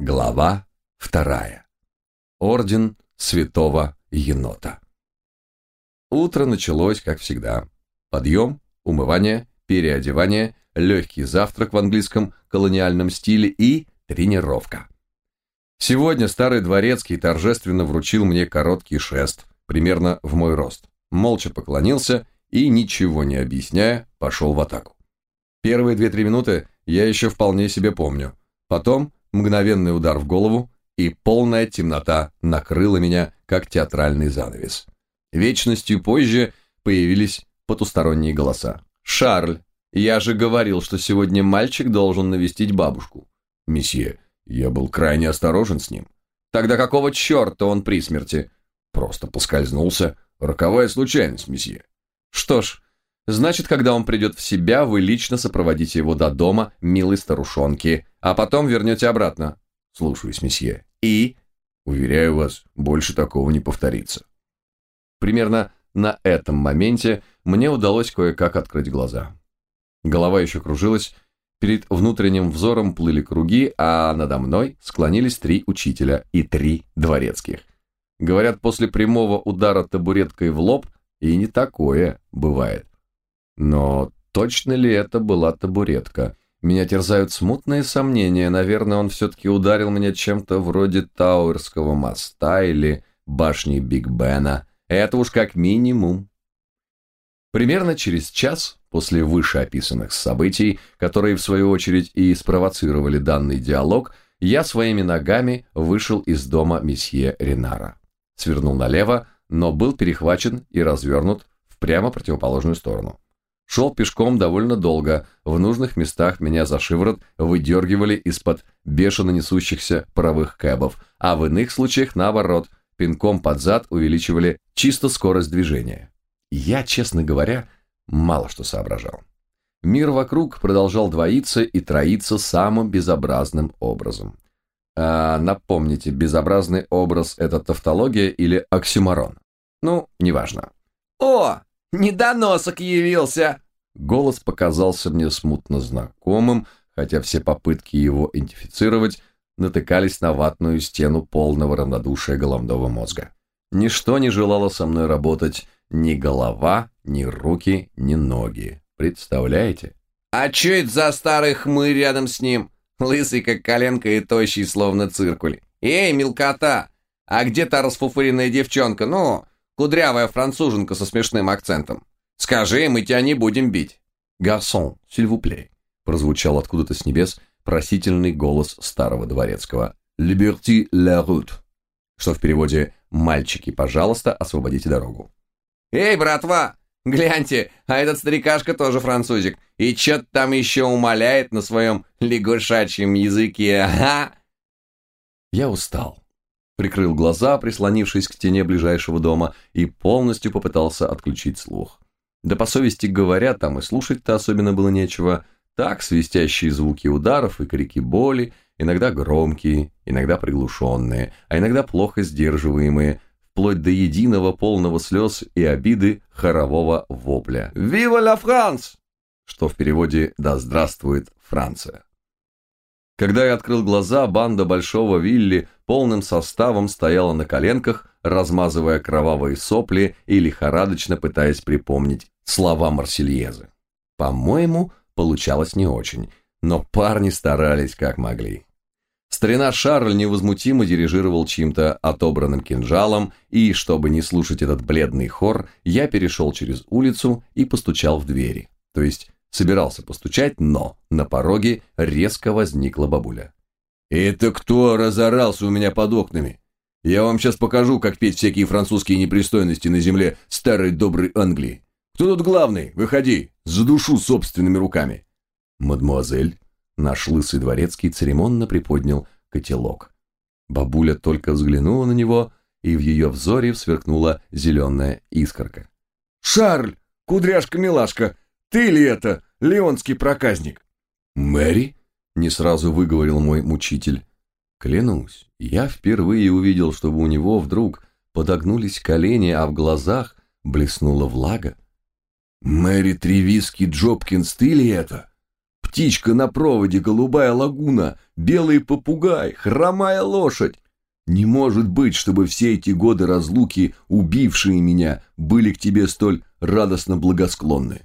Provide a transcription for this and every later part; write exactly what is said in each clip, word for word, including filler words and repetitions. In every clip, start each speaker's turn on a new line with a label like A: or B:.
A: Глава вторая. Орден Святого Енота. Утро началось, как всегда. Подъем, умывание, переодевание, легкий завтрак в английском колониальном стиле и тренировка. Сегодня старый дворецкий торжественно вручил мне короткий шест, примерно в мой рост. Молча поклонился и, ничего не объясняя, пошел в атаку. Первые две-три минуты я еще вполне себе помню. Потом мгновенный удар в голову, и полная темнота накрыла меня, как театральный занавес. Вечностью позже появились потусторонние голоса. «Шарль, я же говорил, что сегодня мальчик должен навестить бабушку». «Месье, я был крайне осторожен с ним». «Тогда какого черта он при смерти?» «Просто поскользнулся. Роковая случайность, месье». «Что ж, значит, когда он придет в себя, вы лично сопроводите его до дома, милой старушонки, а потом вернете обратно». «Слушаюсь, месье». «И?» «Уверяю вас, больше такого не повторится». Примерно на этом моменте мне удалось кое-как открыть глаза. Голова еще кружилась, перед внутренним взором плыли круги, а надо мной склонились три учителя и три дворецких. Говорят, после прямого удара табуреткой в лоб и не такое бывает. Но точно ли это была табуретка? Меня терзают смутные сомнения. Наверное, он все-таки ударил меня чем-то вроде Тауэрского моста или башни Биг Бена. Это уж как минимум. Примерно через час после вышеописанных событий, которые в свою очередь и спровоцировали данный диалог, я своими ногами вышел из дома месье Ренара. Свернул налево, но был перехвачен и развернут в прямо противоположную сторону. Шел пешком довольно долго, в нужных местах меня за шиворот выдергивали из-под бешено несущихся паровых кэбов, а в иных случаях, наоборот, пинком под зад увеличивали чисто скорость движения. Я, честно говоря, мало что соображал. Мир вокруг продолжал двоиться и троиться самым безобразным образом. А напомните, безобразный образ – это тавтология или оксюморон? Ну, неважно. «О, недоносок явился!» Голос показался мне смутно знакомым, хотя все попытки его идентифицировать натыкались на ватную стену полного равнодушия головного мозга. Ничто не желало со мной работать, ни голова, ни руки, ни ноги. Представляете? «А чё это за старый хмырь рядом с ним? Лысый, как коленка, и тощий, словно циркуль. Эй, мелкота! А где та расфуфыренная девчонка? Ну, кудрявая француженка со смешным акцентом. Скажи, мы тебя не будем бить». «Гарсон, s'il vous plaît», прозвучал откуда-то с небес просительный голос старого дворецкого. «Liberté la route», что в переводе «Мальчики, пожалуйста, освободите дорогу». «Эй, братва, гляньте, а этот старикашка тоже французик, и чё-то там еще умоляет на своем лягушачьем языке, ага!» Я устал. Прикрыл глаза, прислонившись к стене ближайшего дома, и полностью попытался отключить слух. Да по совести говоря, там и слушать-то особенно было нечего. Так, свистящие звуки ударов и крики боли, иногда громкие, иногда приглушенные, а иногда плохо сдерживаемые, вплоть до единого полного слез и обиды хорового вопля. «Viva la France!», что в переводе «Да здравствует Франция!». Когда я открыл глаза, банда Большого Вилли полным составом стояла на коленках, размазывая кровавые сопли и лихорадочно пытаясь припомнить слова Марсельезы. По-моему, получалось не очень, но парни старались как могли. Старина Шарль невозмутимо дирижировал чьим-то отобранным кинжалом, и, чтобы не слушать этот бледный хор, я перешел через улицу и постучал в двери. То есть собирался постучать, но на пороге резко возникла бабуля. «Это кто разорался у меня под окнами? Я вам сейчас покажу, как петь всякие французские непристойности на земле старой доброй Англии. Кто тут главный? Выходи, задушу собственными руками». «Мадемуазель», наш лысый дворецкий церемонно приподнял котелок. Бабуля только взглянула на него, и в ее взоре сверкнула зеленая искорка. «Шарль, кудряшка-милашка, ты ли это, леонский проказник?» «Мэри?» — не сразу выговорил мой мучитель. Клянусь, я впервые увидел, чтобы у него вдруг подогнулись колени, а в глазах блеснула влага. «Мэри Тревиски Джопкинс, ты ли это? птичка на проводе, голубая лагуна, белый попугай, хромая лошадь. Не может быть, чтобы все эти годы разлуки, убившие меня, были к тебе столь радостно благосклонны.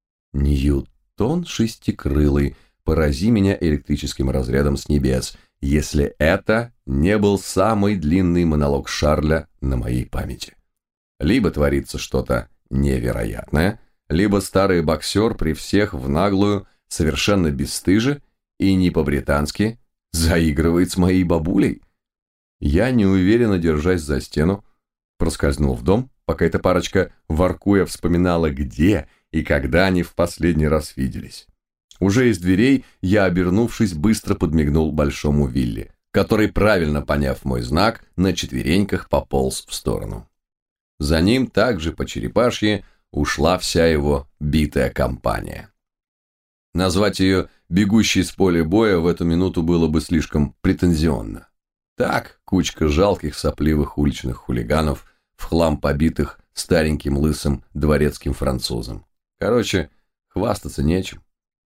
A: Ньютон шестикрылый, порази меня электрическим разрядом с небес, если это не был самый длинный монолог Шарля на моей памяти. Либо творится что-то невероятное, либо старый боксер при всех в наглую, совершенно бесстыже и не по-британски заигрывает с моей бабулей. Я, неуверенно держась за стену, проскользнул в дом, пока эта парочка, воркуя, вспоминала, где и когда они в последний раз виделись. Уже из дверей я, обернувшись, быстро подмигнул большому Вилли, который, правильно поняв мой знак, на четвереньках пополз в сторону. За ним также по черепашье ушла вся его битая компания. Назвать ее «бегущей с поля боя» в эту минуту было бы слишком претензионно. Так, кучка жалких сопливых уличных хулиганов, в хлам побитых стареньким лысым дворецким французом. Короче, хвастаться нечем.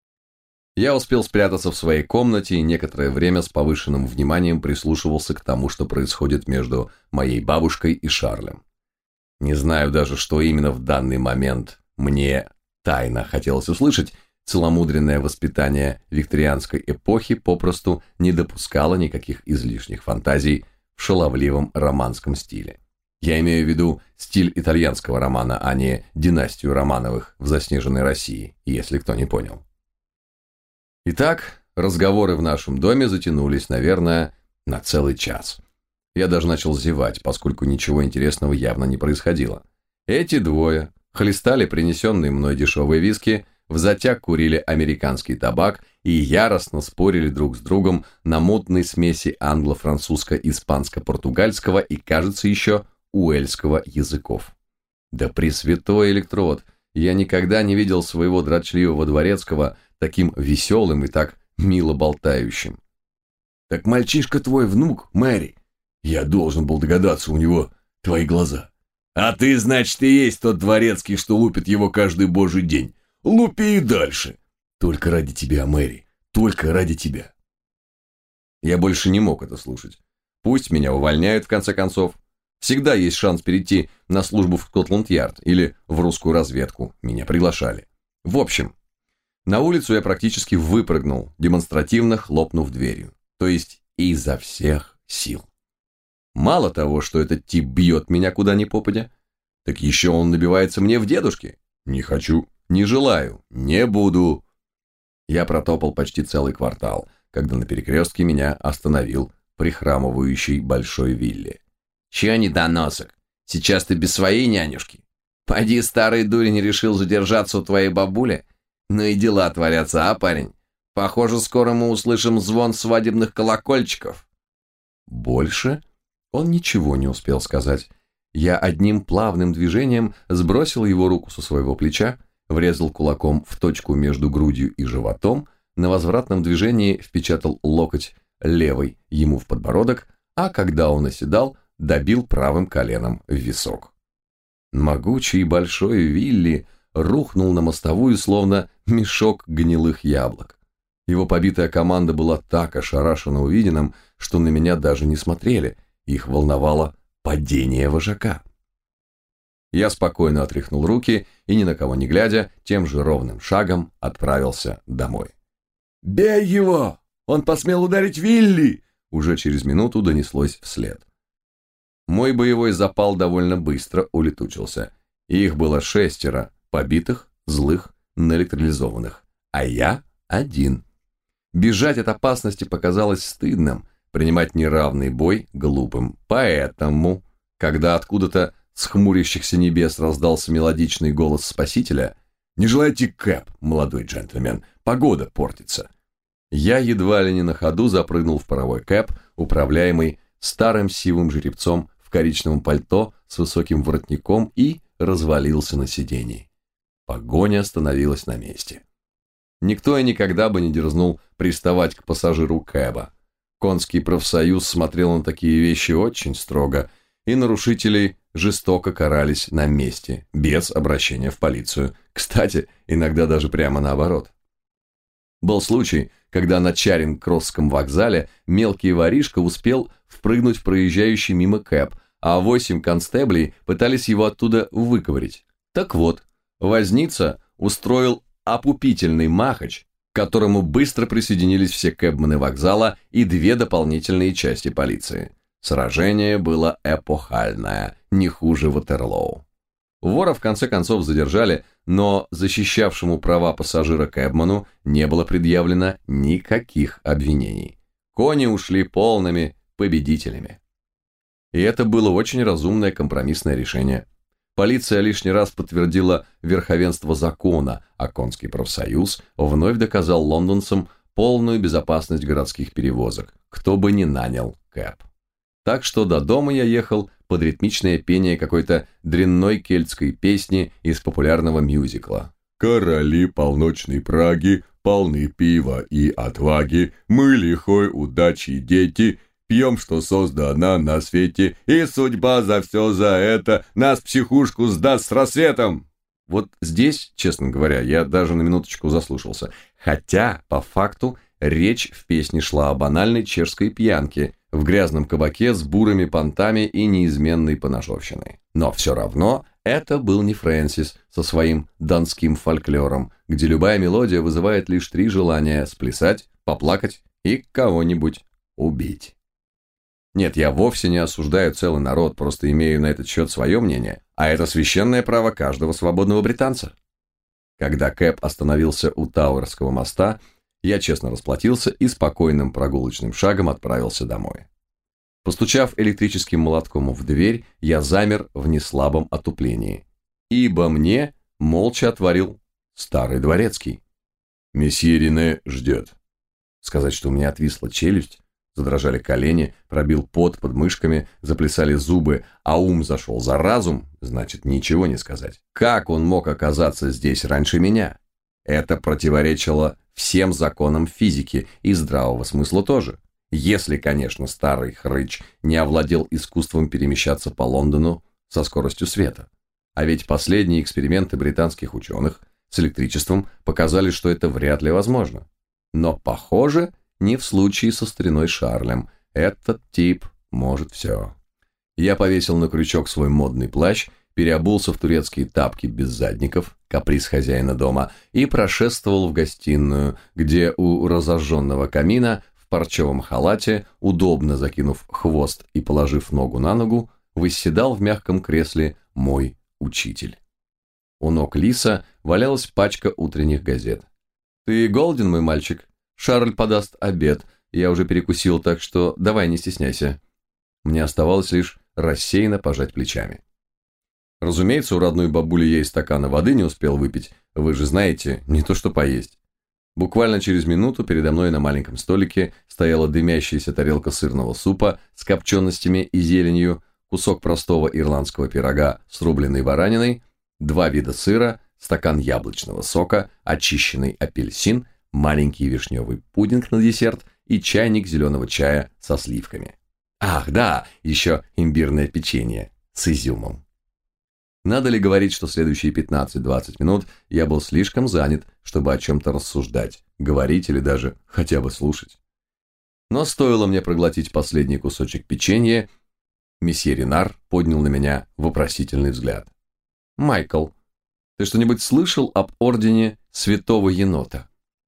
A: Я успел спрятаться в своей комнате и некоторое время с повышенным вниманием прислушивался к тому, что происходит между моей бабушкой и Шарлем. Не знаю даже, что именно в данный момент мне тайно хотелось услышать. Целомудренное воспитание викторианской эпохи попросту не допускало никаких излишних фантазий в шаловливом романском стиле. Я имею в виду стиль итальянского романа, а не династию Романовых в заснеженной России, если кто не понял. Итак, разговоры в нашем доме затянулись, наверное, на целый час. Я даже начал зевать, поскольку ничего интересного явно не происходило. Эти двое хлестали принесенные мной дешевые виски, взатяг курили американский табак и яростно спорили друг с другом на мутной смеси англо-французско-испанско-португальского и, кажется, еще уэльского языков. Да пресвятой электрод, я никогда не видел своего дрочливого дворецкого таким веселым и так мило болтающим. «Так мальчишка твой внук, Мэри? Я должен был догадаться, у него твои глаза. А ты, значит, и есть тот дворецкий, что лупит его каждый божий день. Лупи и дальше. Только ради тебя, Мэри, только ради тебя». Я больше не мог это слушать. Пусть меня увольняют, в конце концов. Всегда есть шанс перейти на службу в Скотланд-Ярд или в русскую разведку. Меня приглашали. В общем, на улицу я практически выпрыгнул, демонстративно хлопнув дверью. То есть изо всех сил. Мало того, что этот тип бьет меня куда ни попадя, так еще он набивается мне в дедушки. Не хочу. Не желаю, не буду. Я протопал почти целый квартал, когда на перекрестке меня остановил прихрамывающий большой Вилли. «Чё недоносок? Сейчас ты без своей нянюшки? Поди, старый дурень решил задержаться у твоей бабули? Ну и дела творятся, а, парень? Похоже, скоро мы услышим звон свадебных колокольчиков». Больше он ничего не успел сказать. Я одним плавным движением сбросил его руку со своего плеча, врезал кулаком в точку между грудью и животом, на возвратном движении впечатал локоть левой ему в подбородок, а когда он оседал, добил правым коленом в висок. Могучий и большой Вилли рухнул на мостовую, словно мешок гнилых яблок. Его побитая команда была так ошарашена увиденным, что на меня даже не смотрели, их волновало падение вожака. Я спокойно отряхнул руки и, ни на кого не глядя, тем же ровным шагом отправился домой. «Бей его! Он посмел ударить Вилли!» Уже через минуту донеслось вслед. Мой боевой запал довольно быстро улетучился. Их было шестеро, побитых, злых, наэлектролизованных, а я один. Бежать от опасности показалось стыдным, принимать неравный бой глупым. Поэтому, когда откуда-то с хмурящихся небес раздался мелодичный голос спасителя: «Не желаете кэп, молодой джентльмен? Погода портится». Я едва ли не на ходу запрыгнул в паровой кэп, управляемый старым сивым жеребцом в коричневом пальто с высоким воротником, и развалился на сиденье. Погоня остановилась на месте. Никто и никогда бы не дерзнул приставать к пассажиру кэба. Конский профсоюз смотрел на такие вещи очень строго, и нарушителей жестоко карались на месте, без обращения в полицию. Кстати, иногда даже прямо наоборот. Был случай, когда на Чаринг-Кроссском вокзале мелкий воришка успел впрыгнуть в проезжающий мимо кэб, а восемь констеблей пытались его оттуда выковырять. Так вот, возница устроил опупительный махач, к которому быстро присоединились все кэбмены вокзала и две дополнительные части полиции. Сражение было эпохальное, не хуже Ватерлоу. Вора в конце концов задержали, но защищавшему права пассажира кэбману не было предъявлено никаких обвинений. Кони ушли полными победителями. И это было очень разумное компромиссное решение. Полиция лишний раз подтвердила верховенство закона, а конский профсоюз вновь доказал лондонцам полную безопасность городских перевозок, кто бы ни нанял кэб. Так что до дома я ехал под ритмичное пение какой-то дрянной кельтской песни из популярного мюзикла. «Короли полночной Праги, полны пива и отваги, мы лихой удачи дети, пьем, что создано на свете, и судьба за все за это нас в психушку сдаст с рассветом». Вот здесь, честно говоря, я даже на минуточку заслушался. Хотя, по факту, речь в песне шла о банальной чешской пьянке в грязном кабаке с бурыми понтами и неизменной поножовщиной. Но все равно это был не Фрэнсис со своим донским фольклором, где любая мелодия вызывает лишь три желания – сплясать, поплакать и кого-нибудь убить. Нет, я вовсе не осуждаю целый народ, просто имею на этот счет свое мнение, а это священное право каждого свободного британца. Когда кэб остановился у Тауэрского моста, я честно расплатился и спокойным прогулочным шагом отправился домой. Постучав электрическим молотком в дверь, я замер в неслабом отуплении, ибо мне молча отворил старый дворецкий. «Месье Рене ждет». Сказать, что у меня отвисла челюсть, задрожали колени, пробил пот под мышками, заплясали зубы, а ум зашел за разум, значит ничего не сказать. Как он мог оказаться здесь раньше меня? Это противоречило всем законам физики и здравого смысла тоже. Если, конечно, старый хрыч не овладел искусством перемещаться по Лондону со скоростью света. А ведь последние эксперименты британских ученых с электричеством показали, что это вряд ли возможно. Но, похоже, не в случае со стариной Шарлем. Этот тип может все. Я повесил на крючок свой модный плащ, переобулся в турецкие тапки без задников, каприз хозяина дома, и прошествовал в гостиную, где у разожженного камина в парчевом халате, удобно закинув хвост и положив ногу на ногу, восседал в мягком кресле мой учитель. У ног Лиса валялась пачка утренних газет. «Ты голоден, мой мальчик? Шарль подаст обед. Я уже перекусил, так что давай, не стесняйся». Мне оставалось лишь рассеянно пожать плечами. Разумеется, у родной бабули я и стакана воды не успел выпить. Вы же знаете, не то что поесть. Буквально через минуту передо мной на маленьком столике стояла дымящаяся тарелка сырного супа с копченостями и зеленью, кусок простого ирландского пирога с рубленой бараниной, два вида сыра, стакан яблочного сока, очищенный апельсин, маленький вишневый пудинг на десерт и чайник зеленого чая со сливками. Ах, да, еще имбирное печенье с изюмом. Надо ли говорить, что следующие пятнадцать-двадцать минут я был слишком занят, чтобы о чем-то рассуждать, говорить или даже хотя бы слушать. Но стоило мне проглотить последний кусочек печенья, месье Ренар поднял на меня вопросительный взгляд. «Майкл, ты что-нибудь слышал об ордене Святого Енота?»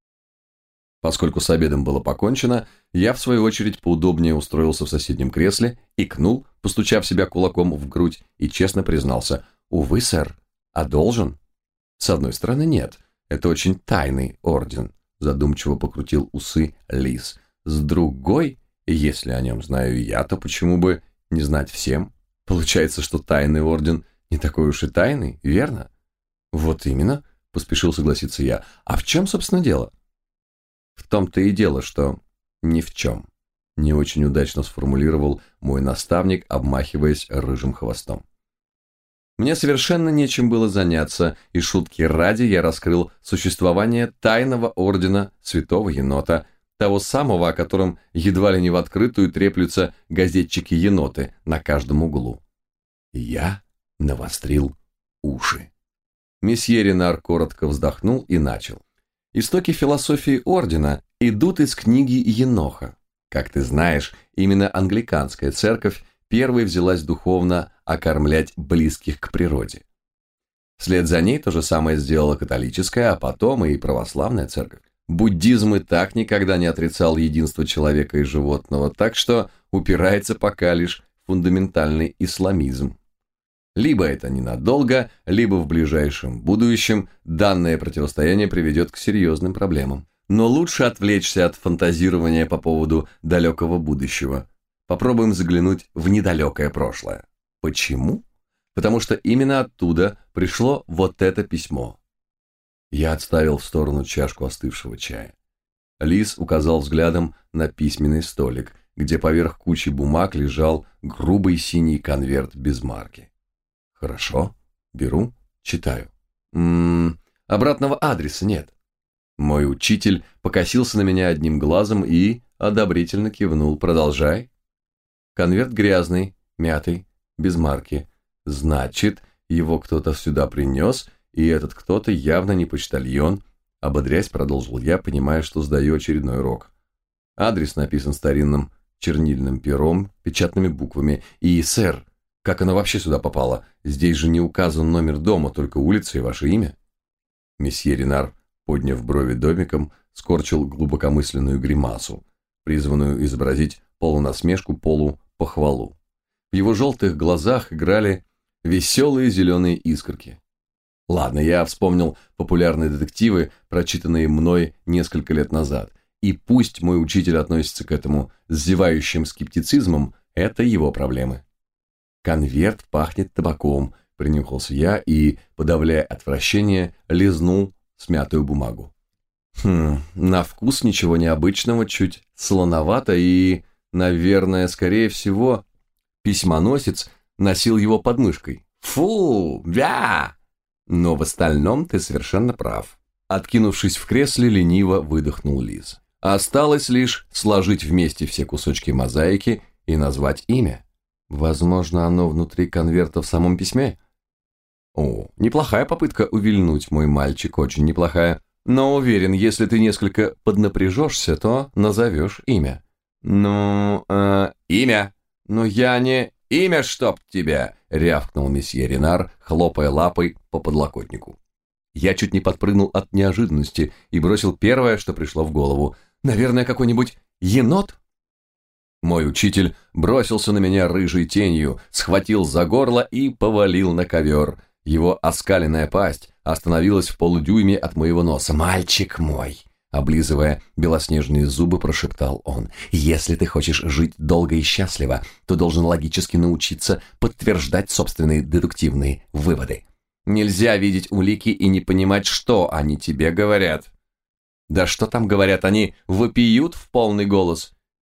A: Поскольку с обедом было покончено, я, в свою очередь, поудобнее устроился в соседнем кресле, икнул, постучав себя кулаком в грудь, и честно признался: «Увы, сэр, а должен?» «С одной стороны, нет. Это очень тайный орден», — задумчиво покрутил усы Лис. «С другой, если о нем знаю я, то почему бы не знать всем? Получается, что тайный орден не такой уж и тайный, верно?» «Вот именно», — поспешил согласиться я. «А в чем, собственно, дело?» «В том-то и дело, что ни в чем», — не очень удачно сформулировал мой наставник, обмахиваясь рыжим хвостом. Мне совершенно нечем было заняться, и шутки ради я раскрыл существование тайного ордена Святого Енота, того самого, о котором едва ли не в открытую треплются газетчики-еноты на каждом углу. И я навострил уши. Месье Ренар коротко вздохнул и начал. Истоки философии ордена идут из книги Еноха. Как ты знаешь, именно англиканская церковь первой взялась духовно окормлять близких к природе. Вслед за ней то же самое сделала католическая, а потом и православная церковь. Буддизм и так никогда не отрицал единство человека и животного, так что упирается пока лишь фундаментальный исламизм. Либо это ненадолго, либо в ближайшем будущем данное противостояние приведет к серьезным проблемам. Но лучше отвлечься от фантазирования по поводу далекого будущего. Попробуем заглянуть в недалекое прошлое. Почему? Потому что именно оттуда пришло вот это письмо. Я отставил в сторону чашку остывшего чая. Лис указал взглядом на письменный столик, где поверх кучи бумаг лежал грубый синий конверт без марки. Хорошо, беру, читаю. М-м, обратного адреса нет. Мой учитель покосился на меня одним глазом и одобрительно кивнул. Продолжай. Конверт грязный, мятый, без марки. Значит, его кто-то сюда принес, и этот кто-то явно не почтальон. Ободрясь, продолжил я, понимая, что сдаю очередной урок. Адрес написан старинным чернильным пером, печатными буквами. И, сэр, как оно вообще сюда попало? Здесь же не указан номер дома, только улица и ваше имя. Месье Ренар, подняв брови домиком, скорчил глубокомысленную гримасу, призванную изобразить полунасмешку, полупохвалу. В его желтых глазах играли веселые зеленые искорки. Ладно, я вспомнил популярные детективы, прочитанные мной несколько лет назад, и пусть мой учитель относится к этому с зевающим скептицизмом, это его проблемы. Конверт пахнет табаком, принюхался я и, подавляя отвращение, лизнул смятую бумагу. Хм, на вкус ничего необычного, чуть солоновато и, наверное, скорее всего, письмоносец носил его под мышкой. Фу, бля! Но в остальном ты совершенно прав. Откинувшись в кресле, лениво выдохнул Лис. Осталось лишь сложить вместе все кусочки мозаики и назвать имя. Возможно, оно внутри конверта в самом письме? О, неплохая попытка увильнуть, мой мальчик, очень неплохая. Но уверен, если ты несколько поднапряжешься, то назовешь имя. Ну, э, имя. Но я не... Имя, чтоб тебя! Рявкнул месье Ренар, хлопая лапой по подлокотнику. Я чуть не подпрыгнул от неожиданности и бросил первое, что пришло в голову. Наверное, какой-нибудь енот? Мой учитель бросился на меня рыжей тенью, схватил за горло и повалил на ковер. Его оскаленная пасть остановилась в полудюйме от моего носа. «Мальчик мой!» Облизывая белоснежные зубы, прошептал он. «Если ты хочешь жить долго и счастливо, то должен логически научиться подтверждать собственные дедуктивные выводы. Нельзя видеть улики и не понимать, что они тебе говорят». «Да что там говорят, они вопиют в полный голос».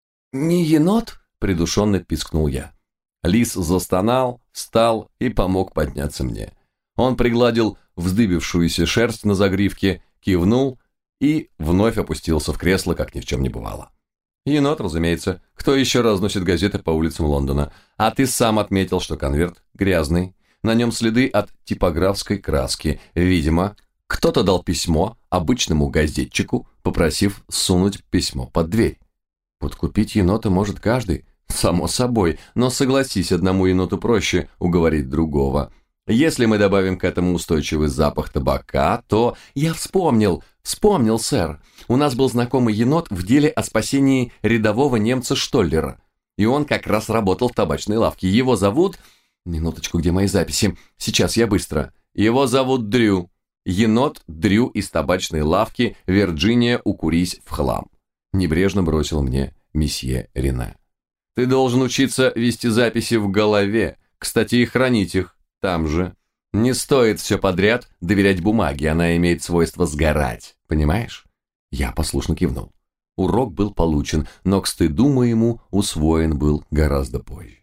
A: «Не енот?» – придушенно пискнул я. Лис застонал, встал и помог подняться мне. Он пригладил вздыбившуюся шерсть на загривке, кивнул и вновь опустился в кресло, как ни в чем не бывало. Енот, разумеется. Кто еще разносит газеты по улицам Лондона? А ты сам отметил, что конверт грязный. На нем следы от типографской краски. Видимо, кто-то дал письмо обычному газетчику, попросив сунуть письмо под дверь. Подкупить енота может каждый, само собой, но согласись, одному еноту проще уговорить другого. Если мы добавим к этому устойчивый запах табака, то... Я вспомнил, вспомнил, сэр. У нас был знакомый енот в деле о спасении рядового немца Штоллера. И он как раз работал в табачной лавке. Его зовут... Минуточку, где мои записи? Сейчас, я быстро. Его зовут Дрю. Енот Дрю из табачной лавки «Вирджиния, укурись в хлам». Небрежно бросил мне месье Рене. Ты должен учиться вести записи в голове, кстати, и хранить их там же. Не стоит все подряд доверять бумаге, она имеет свойство сгорать, понимаешь? Я послушно кивнул. Урок был получен, но к стыду моему усвоен был гораздо позже.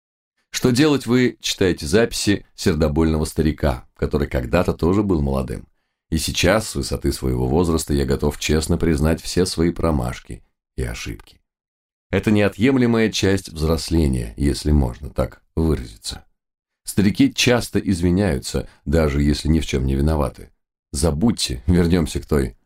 A: Что делать, вы читаете записи сердобольного старика, который когда-то тоже был молодым. И сейчас, с высоты своего возраста, я готов честно признать все свои промашки и ошибки. Это неотъемлемая часть взросления, если можно так выразиться. Старики часто извиняются, даже если ни в чем не виноваты. Забудьте, вернемся к той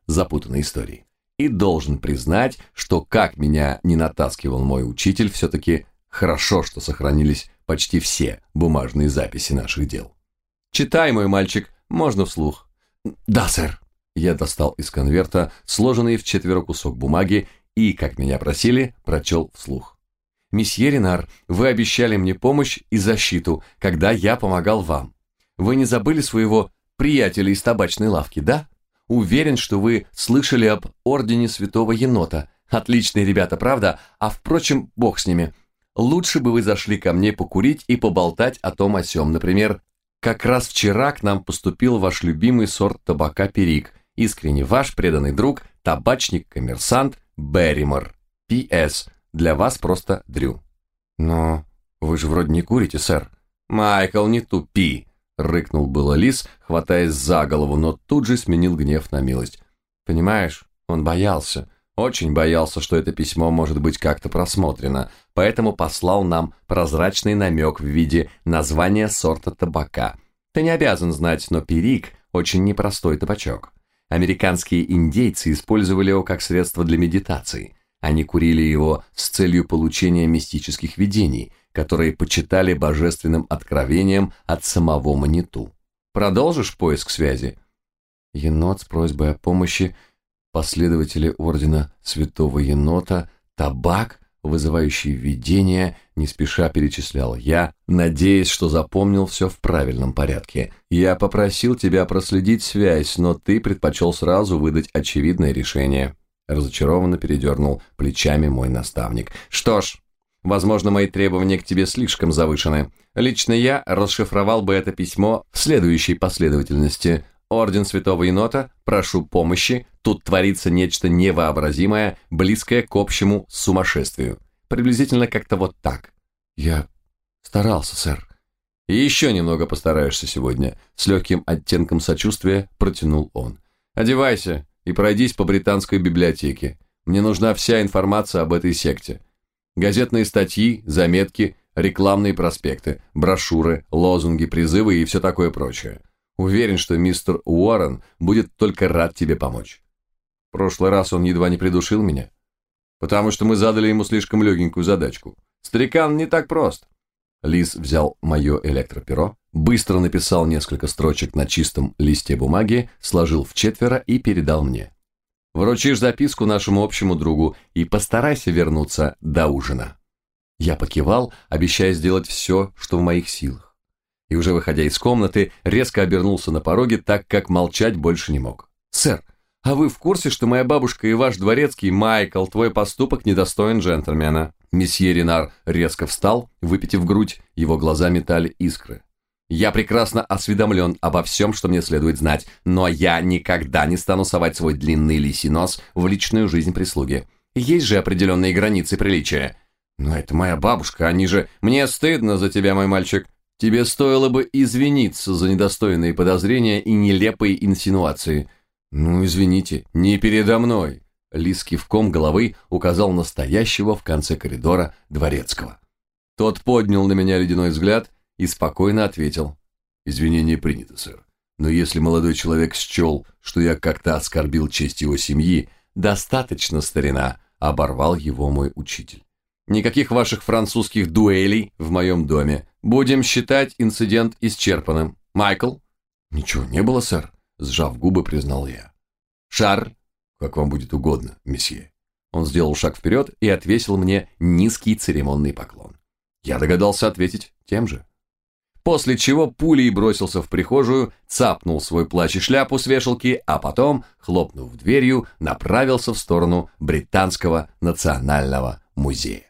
A: запутанной истории. И должен признать, что как меня не натаскивал мой учитель, все-таки хорошо, что сохранились почти все бумажные записи наших дел. «Читай, мой мальчик, можно вслух». «Да, сэр». Я достал из конверта сложенный в четверо кусок бумаги и, как меня просили, прочел вслух. «Месье Ренар, вы обещали мне помощь и защиту, когда я помогал вам. Вы не забыли своего приятеля из табачной лавки, да? Уверен, что вы слышали об Ордене Святого Енота. Отличные ребята, правда? А впрочем, бог с ними. Лучше бы вы зашли ко мне покурить и поболтать о том о сём. Например, как раз вчера к нам поступил ваш любимый сорт табака Перик. Искренне ваш преданный друг, табачник-коммерсант Берримор. Пи Эс. Для вас просто Дрю». «Но вы же вроде не курите, сэр». «Майкл, не тупи», — рыкнул было лис, хватаясь за голову, но тут же сменил гнев на милость. «Понимаешь, он боялся, очень боялся, что это письмо может быть как-то просмотрено, поэтому послал нам прозрачный намек в виде названия сорта табака. Ты не обязан знать, но Перик – очень непростой табачок. Американские индейцы использовали его как средство для медитации. Они курили его с целью получения мистических видений, которые почитали божественным откровением от самого Маниту. Продолжишь поиск связи?» Енот с просьбой о помощи, последователи Ордена Святого Енота, табак, вызывающий видения, не спеша перечислял я, надеясь, что запомнил все в правильном порядке. «Я попросил тебя проследить связь, но ты предпочел сразу выдать очевидное решение». Разочарованно передернул плечами мой наставник. «Что ж, возможно, мои требования к тебе слишком завышены. Лично я расшифровал бы это письмо в следующей последовательности. Орден Святого Енота, прошу помощи, тут творится нечто невообразимое, близкое к общему сумасшествию. Приблизительно как-то вот так». «Я старался, сэр». «И еще немного постараешься сегодня», — с легким оттенком сочувствия протянул он. «Одевайся и пройдись по британской библиотеке. Мне нужна вся информация об этой секте. Газетные статьи, заметки, рекламные проспекты, брошюры, лозунги, призывы и все такое прочее. Уверен, что мистер Уоррен будет только рад тебе помочь. В прошлый раз он едва не придушил меня, потому что мы задали ему слишком легенькую задачку. Старикан не так прост». Лис взял мое электроперо, быстро написал несколько строчек на чистом листе бумаги, сложил в четверо и передал мне. «Вручишь записку нашему общему другу и постарайся вернуться до ужина». Я покивал, обещая сделать все, что в моих силах. И уже выходя из комнаты, резко обернулся на пороге, так как молчать больше не мог. «Сэр, а вы в курсе, что моя бабушка и ваш дворецкий, Майкл, твой поступок недостоин джентльмена?» Месье Ренар резко встал, выпитив грудь, его глаза метали искры. «Я прекрасно осведомлен обо всем, что мне следует знать, но я никогда не стану совать свой длинный лисий нос в личную жизнь прислуги. Есть же определенные границы приличия. Но это моя бабушка, они же... Мне стыдно за тебя, мой мальчик. Тебе стоило бы извиниться за недостойные подозрения и нелепые инсинуации». «Ну, извините, не передо мной». Лис кивком головы указал настоящего в конце коридора дворецкого. Тот поднял на меня ледяной взгляд и спокойно ответил: «Извинения приняты, сэр. Но если молодой человек счел, что я как-то оскорбил честь его семьи, достаточно, старина», — оборвал его мой учитель. «Никаких ваших французских дуэлей в моем доме. Будем считать инцидент исчерпанным. Майкл?» «Ничего не было, сэр», — сжав губы, признал я. «Шарль?» «Как вам будет угодно, месье». Он сделал шаг вперед и отвесил мне низкий церемонный поклон. Я догадался ответить тем же. После чего пулей бросился в прихожую, цапнул свой плащ и шляпу с вешалки, а потом, хлопнув дверью, направился в сторону Британского национального музея.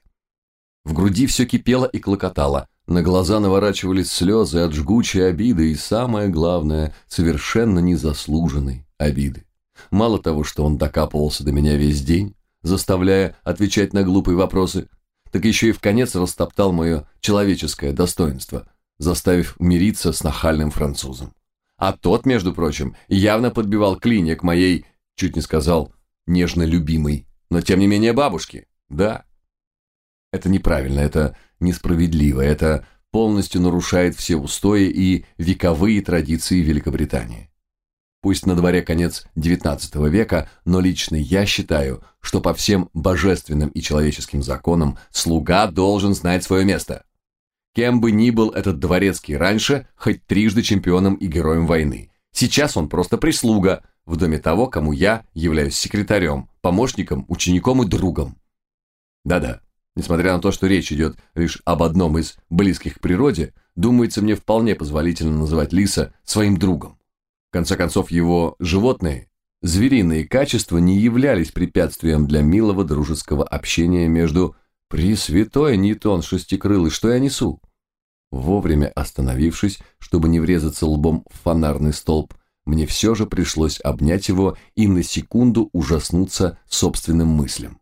A: В груди все кипело и клокотало, на глаза наворачивались слезы от жгучей обиды и, самое главное, совершенно незаслуженной обиды. Мало того, что он докапывался до меня весь день, заставляя отвечать на глупые вопросы, так еще и вконец растоптал мое человеческое достоинство, заставив мириться с нахальным французом. А тот, между прочим, явно подбивал клинья к моей, чуть не сказал, нежно любимой, но тем не менее бабушке. Да, это неправильно, это несправедливо, это полностью нарушает все устои и вековые традиции Великобритании. Пусть на дворе конец девятнадцатого века, но лично я считаю, что по всем божественным и человеческим законам слуга должен знать свое место. Кем бы ни был этот дворецкий раньше, хоть трижды чемпионом и героем войны, сейчас он просто прислуга в доме того, кому я являюсь секретарем, помощником, учеником и другом. Да-да, несмотря на то, что речь идет лишь об одном из близких к природе, думается, мне вполне позволительно называть лиса своим другом. В конце концов, его животные, звериные качества не являлись препятствием для милого дружеского общения между «Пресвятой Ньютон шестикрылый, что я несу?». Вовремя остановившись, чтобы не врезаться лбом в фонарный столб, мне все же пришлось обнять его и на секунду ужаснуться собственным мыслям.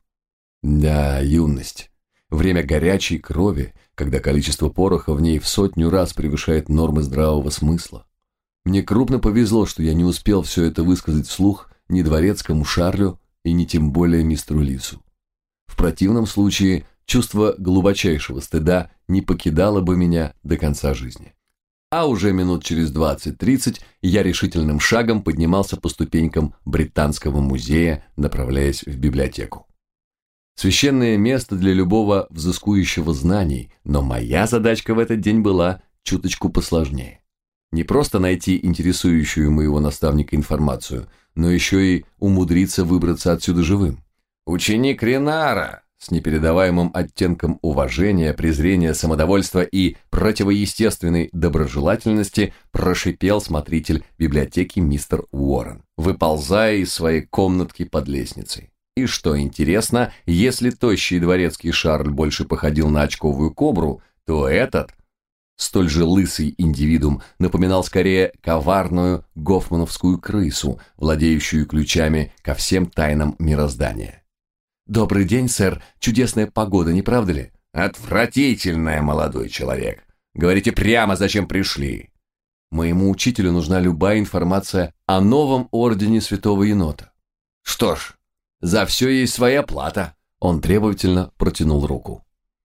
A: Да, юность. Время горячей крови, когда количество пороха в ней в сотню раз превышает нормы здравого смысла. Мне крупно повезло, что я не успел все это высказать вслух ни дворецкому Шарлю и ни тем более мистеру Лису. В противном случае чувство глубочайшего стыда не покидало бы меня до конца жизни. А уже минут через двадцать-тридцать я решительным шагом поднимался по ступенькам Британского музея, направляясь в библиотеку. Священное место для любого взыскующего знаний, но моя задачка в этот день была чуточку посложнее. Не просто найти интересующую моего наставника информацию, но еще и умудриться выбраться отсюда живым. «Ученик Ренара!» С непередаваемым оттенком уважения, презрения, самодовольства и противоестественной доброжелательности прошипел смотритель библиотеки мистер Уоррен, выползая из своей комнатки под лестницей. И что интересно, если тощий дворецкий Шарль больше походил на очковую кобру, то этот, столь же лысый индивидуум, напоминал скорее коварную гофмановскую крысу, владеющую ключами ко всем тайнам мироздания. «Добрый день, сэр. Чудесная погода, не правда ли?» «Отвратительная, молодой человек. Говорите прямо, зачем пришли». «Моему учителю нужна любая информация о новом ордене Святого Енота». «Что ж, за все есть своя плата». Он требовательно протянул руку.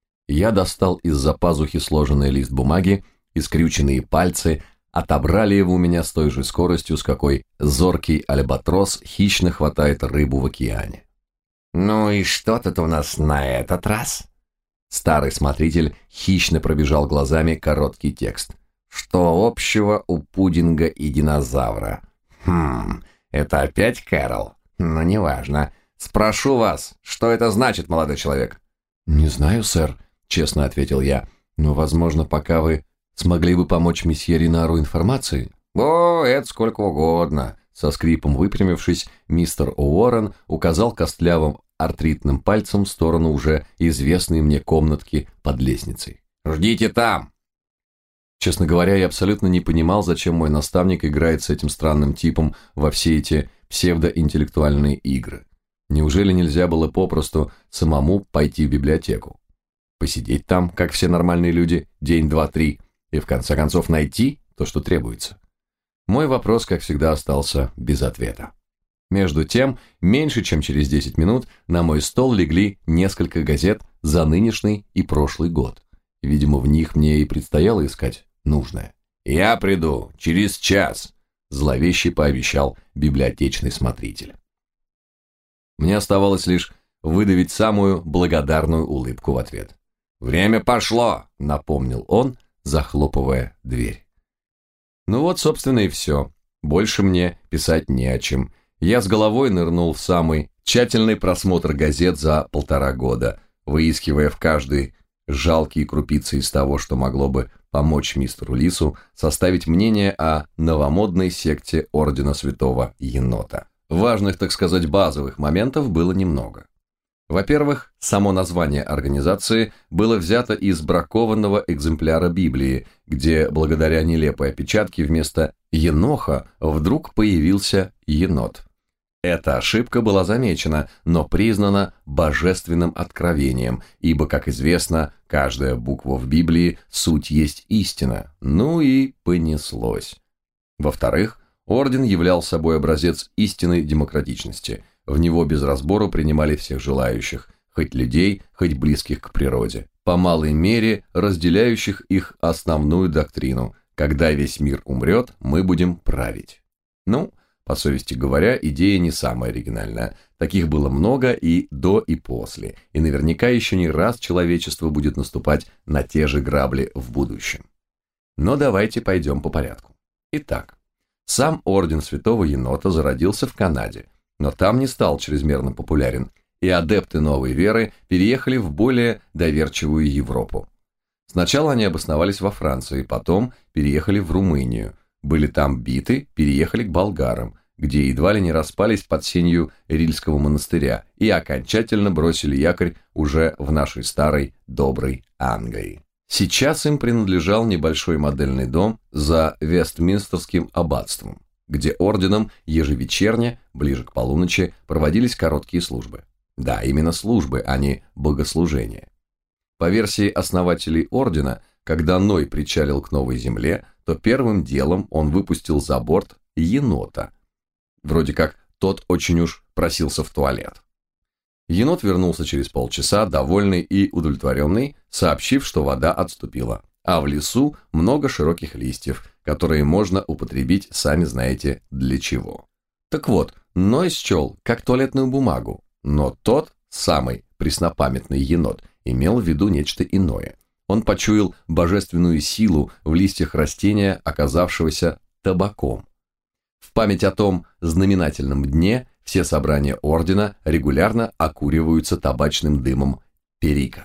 A: Я достал из-за пазухи сложенный лист бумаги, и скрюченные пальцы отобрали его у меня с той же скоростью, с какой зоркий альбатрос хищно хватает рыбу в океане. «Ну и что тут у нас на этот раз?» Старый смотритель хищно пробежал глазами короткий текст. «Что общего у пудинга и динозавра?» «Хм, это опять Кэрол? Но неважно. Спрошу вас, что это значит, молодой человек?» «Не знаю, сэр», — честно ответил я. «Но, возможно, пока вы смогли бы помочь месье Ренару информацией?» «О, это сколько угодно». Со скрипом выпрямившись, мистер Уоррен указал костлявым артритным пальцем в сторону уже известной мне комнатки под лестницей. «Ждите там!» Честно говоря, я абсолютно не понимал, зачем мой наставник играет с этим странным типом во все эти псевдоинтеллектуальные игры. Неужели нельзя было попросту самому пойти в библиотеку? Посидеть там, как все нормальные люди, день, два, три, и в конце концов найти то, что требуется? Мой вопрос, как всегда, остался без ответа. Между тем, меньше чем через десять минут на мой стол легли несколько газет за нынешний и прошлый год. Видимо, в них мне и предстояло искать нужное. «Я приду через час», – зловеще пообещал библиотечный смотритель. Мне оставалось лишь выдавить самую благодарную улыбку в ответ. «Время пошло», – напомнил он, захлопывая дверь. Ну вот, собственно, и все. Больше мне писать не о чем. Я с головой нырнул в самый тщательный просмотр газет за полтора года, выискивая в каждой жалкие крупицы из того, что могло бы помочь мистеру Лису составить мнение о новомодной секте Ордена Святого Енота. Важных, так сказать, базовых моментов было немного. Во-первых, само название организации было взято из бракованного экземпляра Библии, где, благодаря нелепой опечатке, вместо Еноха вдруг появился енот. Эта ошибка была замечена, но признана божественным откровением, ибо, как известно, каждая буква в Библии – суть есть истина. Ну и понеслось. Во-вторых, орден являл собой образец истинной демократичности. В него без разбору принимали всех желающих, хоть людей, хоть близких к природе, по малой мере разделяющих их основную доктрину – когда весь мир умрет, мы будем править. Ну, по совести говоря, идея не самая оригинальная. Таких было много и до, и после, и наверняка еще не раз человечество будет наступать на те же грабли в будущем. Но давайте пойдем по порядку. Итак, сам орден Святого Енота зародился в Канаде, но там не стал чрезмерно популярен, и адепты новой веры переехали в более доверчивую Европу. Сначала они обосновались во Франции, потом переехали в Румынию, были там биты, переехали к болгарам, где едва ли не распались под сенью Рильского монастыря и окончательно бросили якорь уже в нашей старой доброй Англии. Сейчас им принадлежал небольшой модельный дом за Вестминстерским аббатством, где орденом ежевечерне, ближе к полуночи, проводились короткие службы. Да, именно службы, а не богослужения. По версии основателей ордена, когда Ной причалил к новой земле, то первым делом он выпустил за борт енота. Вроде как тот очень уж просился в туалет. Енот вернулся через полчаса, довольный и удовлетворенный, сообщив, что вода отступила, а в лесу много широких листьев, которые можно употребить сами знаете для чего. Так вот, Ной счел как туалетную бумагу, но тот, самый преснопамятный енот, имел в виду нечто иное. Он почуял божественную силу в листьях растения, оказавшегося табаком. В память о том знаменательном дне все собрания ордена регулярно окуриваются табачным дымом перика.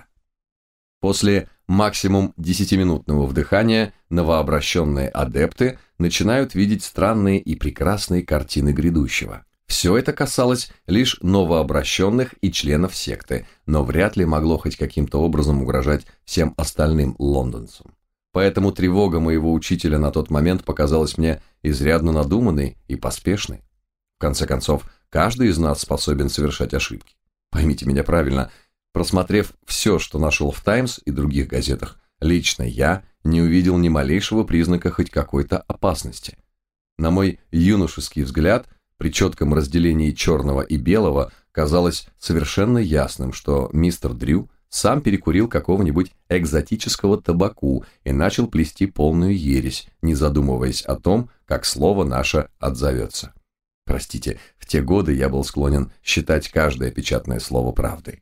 A: После максимум десятиминутного вдыхания новообращенные адепты начинают видеть странные и прекрасные картины грядущего. Все это касалось лишь новообращенных и членов секты, но вряд ли могло хоть каким-то образом угрожать всем остальным лондонцам. Поэтому тревога моего учителя на тот момент показалась мне изрядно надуманной и поспешной. В конце концов, каждый из нас способен совершать ошибки. Поймите меня правильно, просмотрев все, что нашел в «Таймс» и других газетах, лично я не увидел ни малейшего признака хоть какой-то опасности. На мой юношеский взгляд, при четком разделении черного и белого казалось совершенно ясным, что мистер Дрю сам перекурил какого-нибудь экзотического табаку и начал плести полную ересь, не задумываясь о том, как слово наше отзовется. Простите, в те годы я был склонен считать каждое печатное слово правдой.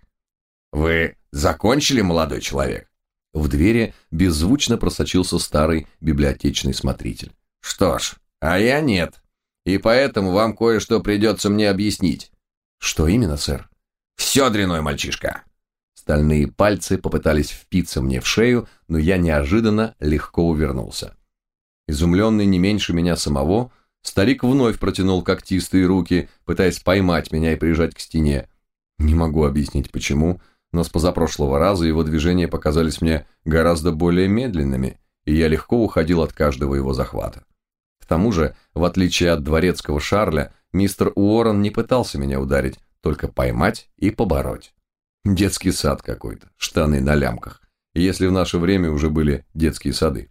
A: «Вы закончили, молодой человек?» В двери беззвучно просочился старый библиотечный смотритель. «Что ж, а я нет. И поэтому вам кое-что придется мне объяснить». «Что именно, сэр?» «Все, дряной мальчишка». Стальные пальцы попытались впиться мне в шею, но я неожиданно легко увернулся. Изумленный не меньше меня самого, старик вновь протянул когтистые руки, пытаясь поймать меня и прижать к стене. Не могу объяснить почему, но с позапрошлого раза его движения показались мне гораздо более медленными, и я легко уходил от каждого его захвата. К тому же, в отличие от дворецкого Шарля, мистер Уоррен не пытался меня ударить, только поймать и побороть. Детский сад какой-то, штаны на лямках, если в наше время уже были детские сады.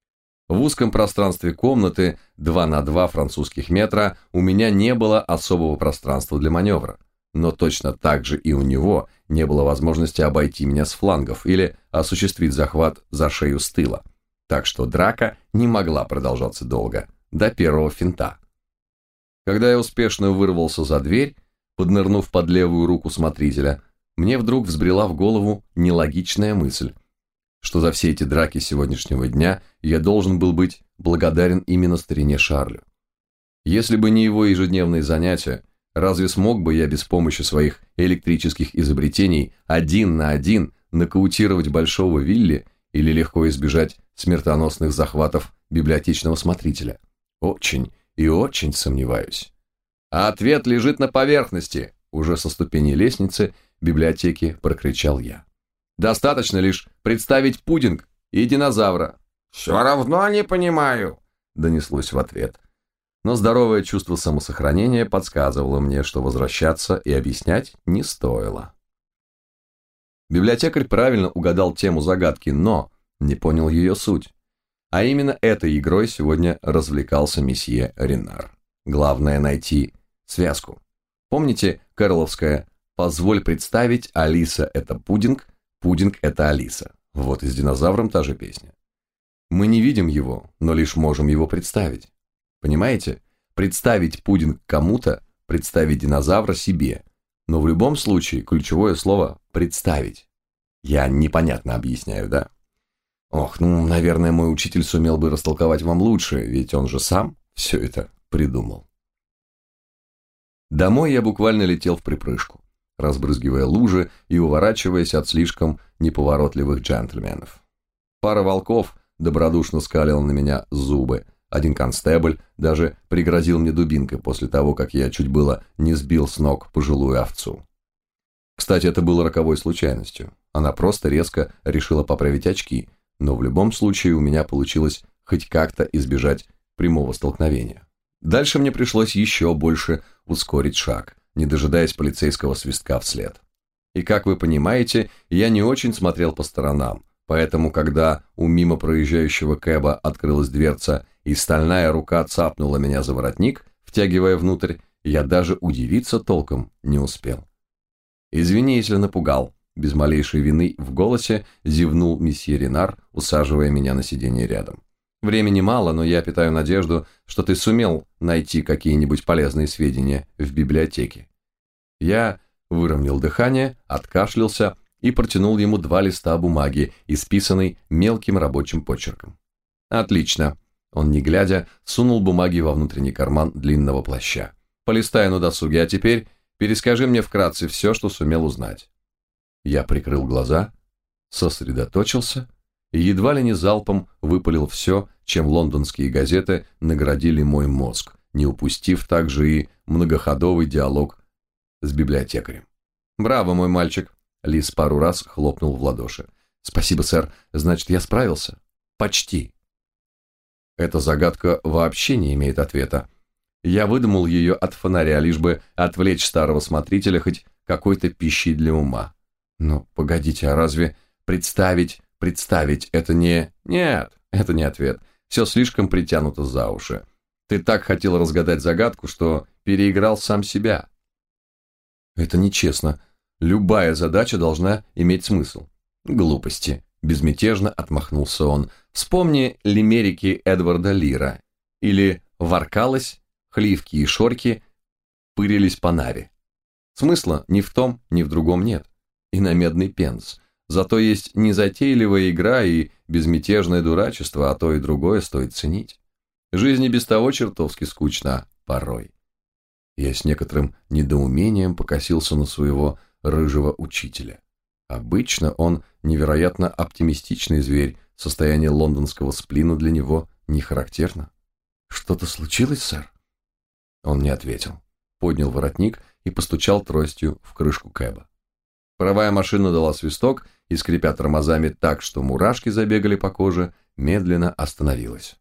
A: В узком пространстве комнаты два на два французских метра у меня не было особого пространства для маневра, но точно так же и у него не было возможности обойти меня с флангов или осуществить захват за шею с тыла, так что драка не могла продолжаться долго, до первого финта. Когда я успешно вырвался за дверь, поднырнув под левую руку смотрителя, мне вдруг взбрела в голову нелогичная мысль, что за все эти драки сегодняшнего дня я должен был быть благодарен именно старине Шарлю. Если бы не его ежедневные занятия, разве смог бы я без помощи своих электрических изобретений один на один нокаутировать большого Вилли или легко избежать смертоносных захватов библиотечного смотрителя? Очень и очень сомневаюсь. А ответ лежит на поверхности, уже со ступени лестницы библиотеки прокричал я. Достаточно лишь представить пудинг и динозавра. «Все равно не понимаю», — донеслось в ответ. Но здоровое чувство самосохранения подсказывало мне, что возвращаться и объяснять не стоило. Библиотекарь правильно угадал тему загадки, но не понял ее суть. А именно этой игрой сегодня развлекался месье Ренар. Главное найти связку. Помните кэроловское «Позволь представить, Алиса – это пудинг, пудинг – это Алиса». Вот и с динозавром та же песня. Мы не видим его, но лишь можем его представить. Понимаете? Представить пудинг кому-то, представить динозавра себе. Но в любом случае ключевое слово «представить». Я непонятно объясняю, да? Ох, ну, наверное, мой учитель сумел бы растолковать вам лучше, ведь он же сам все это придумал. Домой я буквально летел в припрыжку, разбрызгивая лужи и уворачиваясь от слишком неповоротливых джентльменов. Пара волков добродушно скалила на меня зубы, один констебль даже пригрозил мне дубинкой после того, как я чуть было не сбил с ног пожилую овцу. Кстати, это было роковой случайностью. Она просто резко решила поправить очки, но в любом случае у меня получилось хоть как-то избежать прямого столкновения. Дальше мне пришлось еще больше ускорить шаг, не дожидаясь полицейского свистка вслед. И, как вы понимаете, я не очень смотрел по сторонам, поэтому, когда у мимо проезжающего кэба открылась дверца и стальная рука цапнула меня за воротник, втягивая внутрь, я даже удивиться толком не успел. «Извини, если напугал», — без малейшей вины в голосе зевнул месье Ренар, усаживая меня на сиденье рядом. «Времени мало, но я питаю надежду, что ты сумел найти какие-нибудь полезные сведения в библиотеке». Я выровнял дыхание, откашлялся и протянул ему два листа бумаги, исписанной мелким рабочим почерком. «Отлично». Он, не глядя, сунул бумаги во внутренний карман длинного плаща. «Полистай на досуге, а теперь перескажи мне вкратце все, что сумел узнать». Я прикрыл глаза, сосредоточился и едва ли не залпом выпалил все, чем лондонские газеты наградили мой мозг, не упустив также и многоходовый диалог с библиотекарем. «Браво, мой мальчик!» Лис пару раз хлопнул в ладоши. «Спасибо, сэр. Значит, я справился?» «Почти». Эта загадка вообще не имеет ответа. Я выдумал ее от фонаря, лишь бы отвлечь старого смотрителя хоть какой-то пищей для ума. Но погодите, а разве представить, представить это не... Нет, это не ответ. Все слишком притянуто за уши. Ты так хотел разгадать загадку, что переиграл сам себя. Это нечестно. Любая задача должна иметь смысл. Глупости. Безмятежно отмахнулся он. Вспомни лимерики Эдварда Лира. Или воркалось, хливки и шорки пырились по наре. Смысла ни в том, ни в другом нет. И на медный пенс. Зато есть незатейливая игра и безмятежное дурачество, а то и другое стоит ценить. Жизнь и без того чертовски скучна порой. Я с некоторым недоумением покосился на своего рыжего учителя. Обычно он невероятно оптимистичный зверь, состояние лондонского сплина для него не характерно. «Что-то случилось, сэр?» Он не ответил. Поднял воротник и постучал тростью в крышку кэба. Паровая машина дала свисток и, скрипя тормозами так, что мурашки забегали по коже, медленно остановилась.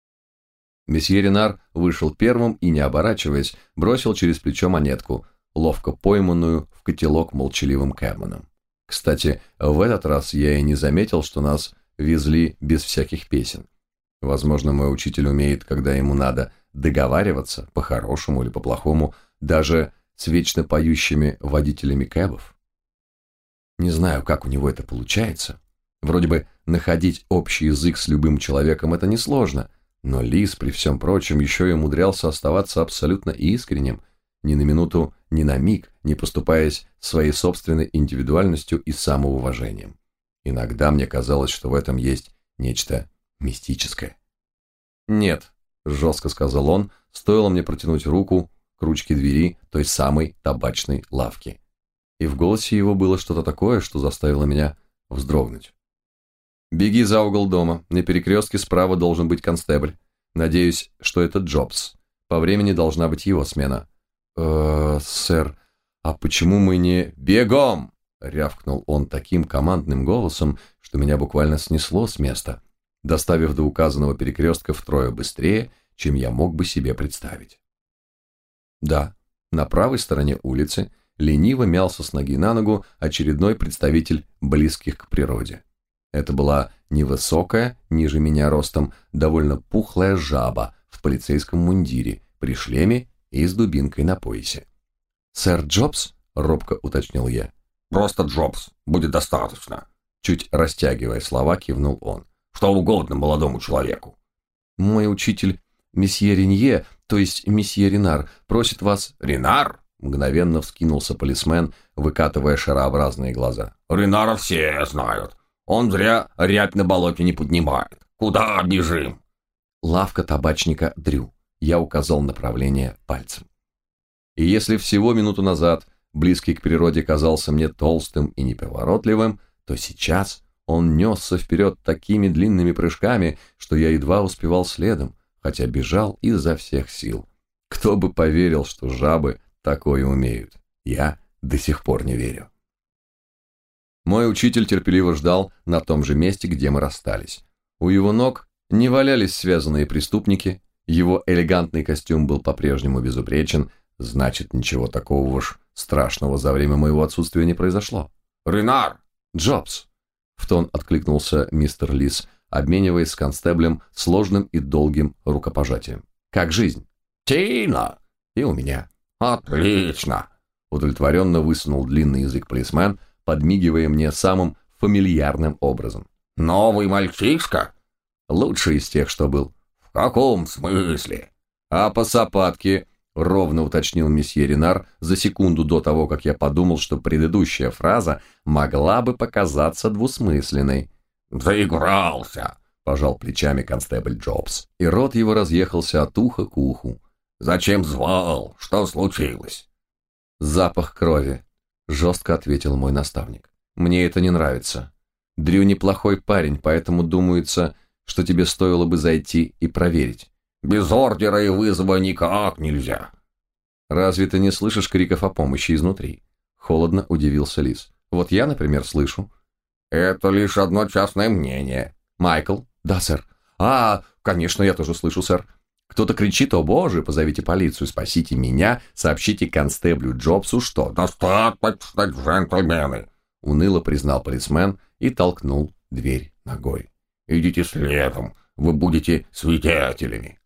A: Месье Ренар вышел первым и, не оборачиваясь, бросил через плечо монетку, ловко пойманную в котелок молчаливым кэбманом. Кстати, в этот раз я и не заметил, что нас везли без всяких песен. Возможно, мой учитель умеет, когда ему надо договариваться, по-хорошему или по-плохому, даже с вечно поющими водителями кэбов. Не знаю, как у него это получается. Вроде бы находить общий язык с любым человеком – это несложно, но Лис, при всем прочем, еще и умудрялся оставаться абсолютно искренним, ни на минуту, ни на миг, не поступаясь своей собственной индивидуальностью и самоуважением. Иногда мне казалось, что в этом есть нечто мистическое. «Нет», – жестко сказал он, стоило мне протянуть руку к ручке двери той самой табачной лавки. И в голосе его было что-то такое, что заставило меня вздрогнуть. «Беги за угол дома, на перекрестке справа должен быть констебль. Надеюсь, что это Джобс. По времени должна быть его смена». «Э-э, сэр, а почему мы не...» «Бегом!» — рявкнул он таким командным голосом, что меня буквально снесло с места, доставив до указанного перекрестка втрое быстрее, чем я мог бы себе представить. Да, на правой стороне улицы лениво мялся с ноги на ногу очередной представитель близких к природе. Это была невысокая, ниже меня ростом, довольно пухлая жаба в полицейском мундире, при шлеме и с дубинкой на поясе. «Сэр Джобс?» — робко уточнил я.
B: «Просто Джобс, будет достаточно», —
A: чуть растягивая слова, кивнул он.
B: «Что угодно молодому человеку».
A: «Мой учитель, месье Ренье, То есть месье Ренар просит вас...
B: Ренар?
A: Мгновенно вскинулся полисмен, выкатывая шарообразные глаза.
B: Ренара все знают. Он зря рябь на болоте не поднимает. Куда бежим?
A: Лавка табачника Дрю. Я указал направление пальцем. И если всего минуту назад близкий к природе казался мне толстым и неповоротливым, то сейчас он несся вперед такими длинными прыжками, что я едва успевал следом, хотя бежал изо всех сил. Кто бы поверил, что жабы такое умеют? Я до сих пор не верю. Мой учитель терпеливо ждал на том же месте, где мы расстались. У его ног не валялись связанные преступники, его элегантный костюм был по-прежнему безупречен, значит, ничего такого уж страшного за время моего отсутствия не произошло.
B: «Ренар!»
A: «Джобс!» — в тон откликнулся мистер Лис, обмениваясь с констеблем сложным и долгим рукопожатием. «Как жизнь?»
B: «Тина!»
A: «И у меня».
B: «Отлично!»
A: — удовлетворенно высунул длинный язык полисмен, подмигивая мне самым фамильярным образом.
B: «Новый мальчишка?»
A: «Лучший из тех, что был».
B: «В каком смысле?»
A: «А по сапатке», — ровно уточнил месье Ренар за секунду до того, как я подумал, что предыдущая фраза могла бы показаться двусмысленной.
B: «Заигрался»,
A: — пожал плечами констебль Джобс, и рот его разъехался от уха к уху.
B: «Зачем звал? Что случилось?»
A: «Запах крови», — жестко ответил мой наставник. «Мне это не нравится. Дрю неплохой парень, поэтому думается, что тебе стоило бы зайти и проверить».
B: «Без ордера и вызова никак нельзя».
A: «Разве ты не слышишь криков о помощи изнутри?» Холодно удивился Лис. «Вот я, например, слышу».
B: «Это лишь одно частное мнение».
A: «Майкл?» «Да, сэр». «А, конечно, я тоже слышу, сэр. Кто-то кричит: о боже, позовите полицию, спасите меня, сообщите констеблю Джобсу, что...»
B: «Достаточно, джентльмены»,
A: — уныло признал полисмен и толкнул дверь ногой.
B: «Идите следом, вы будете свидетелями».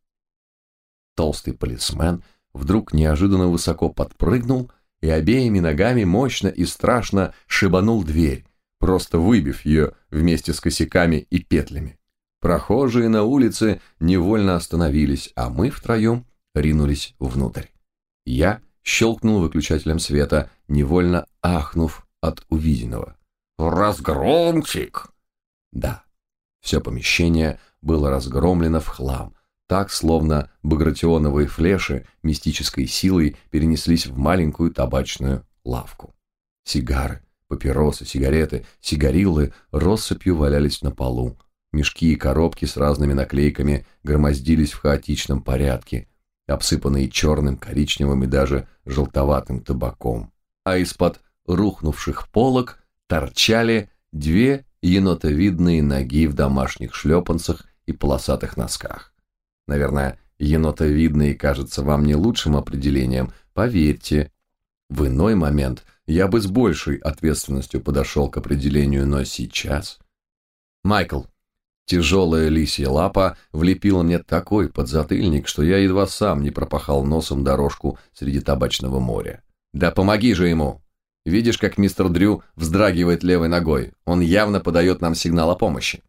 A: Толстый полисмен вдруг неожиданно высоко подпрыгнул и обеими ногами мощно и страшно шибанул дверь, просто выбив ее вместе с косяками и петлями. Прохожие на улице невольно остановились, а мы втроем ринулись внутрь. Я щелкнул выключателем света, невольно ахнув от увиденного.
B: «Разгромчик!»
A: Да, все помещение было разгромлено в хлам, так, словно багратионовые флеши мистической силой перенеслись в маленькую табачную лавку. Сигары, папиросы, сигареты, сигариллы россыпью валялись на полу. Мешки и коробки с разными наклейками громоздились в хаотичном порядке, обсыпанные черным, коричневым и даже желтоватым табаком. А из-под рухнувших полок торчали две енотовидные ноги в домашних шлепанцах и полосатых носках. Наверное, енотовидные кажется вам не лучшим определением. Поверьте, в иной момент я бы с большей ответственностью подошел к определению, но сейчас... Майкл, тяжелая лисья лапа влепила мне такой подзатыльник, что я едва сам не пропахал носом дорожку среди табачного моря. Да помоги же ему! Видишь, как мистер Дрю вздрагивает левой ногой? Он явно подает нам сигнал о помощи.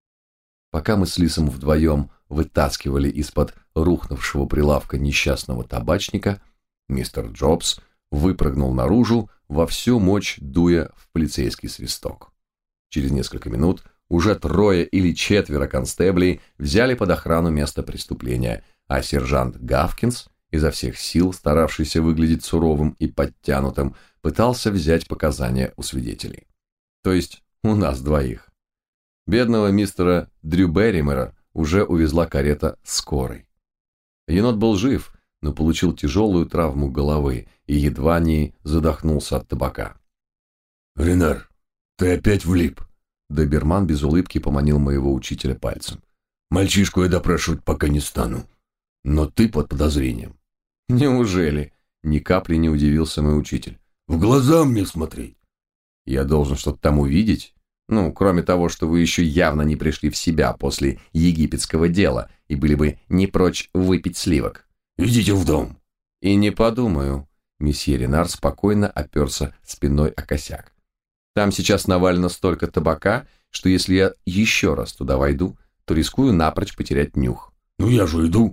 A: Пока мы с Лисом вдвоем вытаскивали из-под рухнувшего прилавка несчастного табачника, мистер Джобс выпрыгнул наружу, во всю мощь дуя в полицейский свисток. Через несколько минут уже трое или четверо констеблей взяли под охрану место преступления, а сержант Гавкинс, изо всех сил старавшийся выглядеть суровым и подтянутым, пытался взять показания у свидетелей. То есть у нас двоих. Бедного мистера Дрю Берримера уже увезла карета скорой. Енот был жив, но получил тяжелую травму головы и едва не задохнулся от табака.
B: «Ренар, ты опять влип!»
A: Доберман без улыбки поманил моего учителя пальцем.
B: «Мальчишку я допрашивать пока не стану, но ты под подозрением».
A: «Неужели?» — ни капли не удивился мой учитель.
B: «В глаза мне смотреть».
A: «Я должен что-то там увидеть? Ну, кроме того, что вы еще явно не пришли в себя после египетского дела и были бы не прочь выпить сливок».
B: «Идите в дом».
A: «И не подумаю». Месье Ренар спокойно оперся спиной о косяк. «Там сейчас навалено столько табака, что если я еще раз туда войду, то рискую напрочь потерять нюх».
B: «Ну я же иду».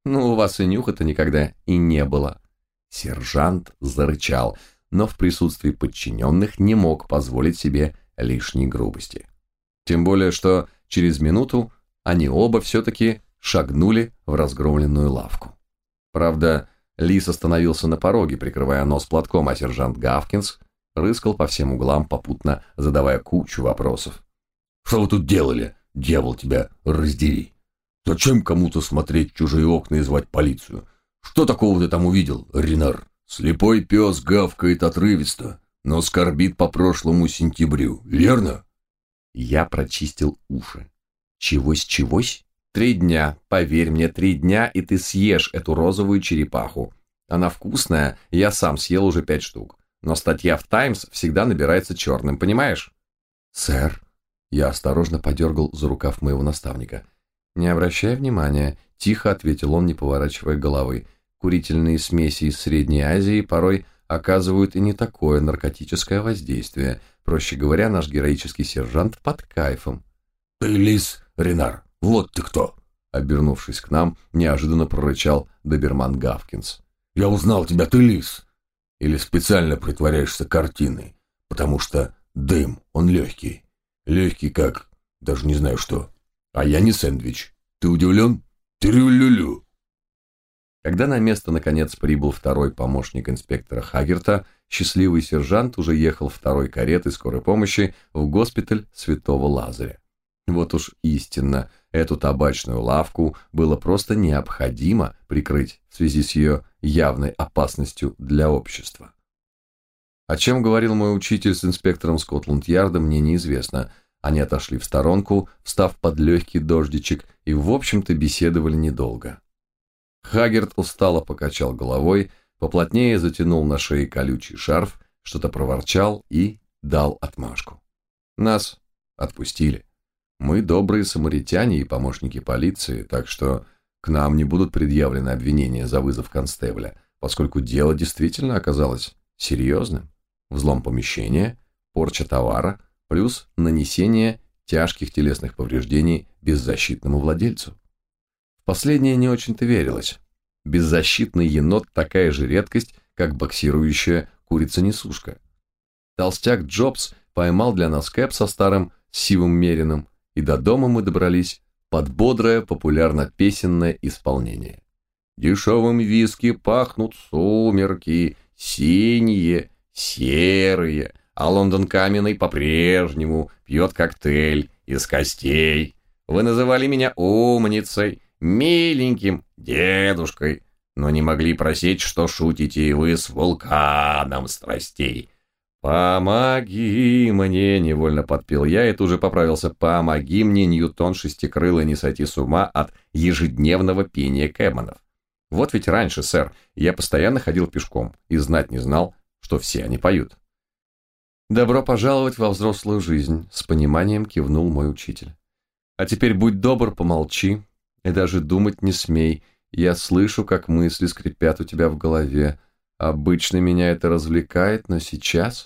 A: Ну, у вас и нюха-то никогда и не было. Сержант зарычал, но в присутствии подчиненных не мог позволить себе лишней грубости. Тем более, что через минуту они оба все-таки шагнули в разгромленную лавку. Правда, Лис остановился на пороге, прикрывая нос платком, а сержант Гавкинс рыскал по всем углам, попутно задавая кучу вопросов.
B: «Что вы тут делали? Дьявол тебя раздери! Зачем кому-то смотреть в чужие окна и звать полицию? Что такого ты там увидел, Ренар? Слепой пес гавкает отрывисто, но скорбит по прошлому сентябрю, верно?»
A: Я прочистил уши. Чегось-чегось? Три дня, поверь мне, три дня, и ты съешь эту розовую черепаху. Она вкусная, я сам съел уже пять штук. Но статья в «Таймс» всегда набирается черным, понимаешь? Сэр, я осторожно подергал за рукав моего наставника. Не обращай внимания, тихо ответил он, не поворачивая головы. Курительные смеси из Средней Азии порой оказывают и не такое наркотическое воздействие. Проще говоря, наш героический сержант под кайфом.
B: «Ты Лис, Ренар, вот ты кто!»
A: Обернувшись к нам, неожиданно прорычал доберман Гавкинс.
B: «Я узнал тебя, ты Лис! Или специально притворяешься картиной, потому что дым, он легкий. Легкий как... даже не знаю что. А я не сэндвич. Ты удивлен? Трю-лю-лю!»
A: Когда на место наконец прибыл второй помощник инспектора Хагерта, счастливый сержант уже ехал второй каретой скорой помощи в госпиталь Святого Лазаря. Вот уж истинно, эту табачную лавку было просто необходимо прикрыть в связи с ее явной опасностью для общества. О чем говорил мой учитель с инспектором Скотланд-Ярда, мне неизвестно. Они отошли в сторонку, встав под легкий дождичек, и, в общем-то, беседовали недолго. Хагерт устало покачал головой, поплотнее затянул на шее колючий шарф, что-то проворчал и дал отмашку. Нас отпустили. Мы добрые самаритяне и помощники полиции, так что к нам не будут предъявлены обвинения за вызов констебля, поскольку дело действительно оказалось серьезным. Взлом помещения, порча товара, плюс нанесение тяжких телесных повреждений беззащитному владельцу. В последнее не очень-то верилось. Беззащитный енот такая же редкость, как боксирующая курица-несушка. Толстяк Джобс поймал для нас кэп со старым сивым мерином, и до дома мы добрались под бодрое популярно-песенное исполнение. «Дешевым виски пахнут сумерки, синие, серые, а Лондон Каменный по-прежнему пьет коктейль из костей. Вы называли меня умницей, миленьким дедушкой, но не могли просить, что шутите и вы с вулканом страстей. «Помоги мне!» — невольно подпел я и тут же поправился. «Помоги мне, Ньютон шестикрылый, не сойти с ума от ежедневного пения кэбманов. Вот ведь раньше, сэр, я постоянно ходил пешком и знать не знал, что все они поют». «Добро пожаловать во взрослую жизнь!» — с пониманием кивнул мой учитель. «А теперь будь добр, помолчи и даже думать не смей. Я слышу, как мысли скрипят у тебя в голове. Обычно меня это развлекает, но сейчас...»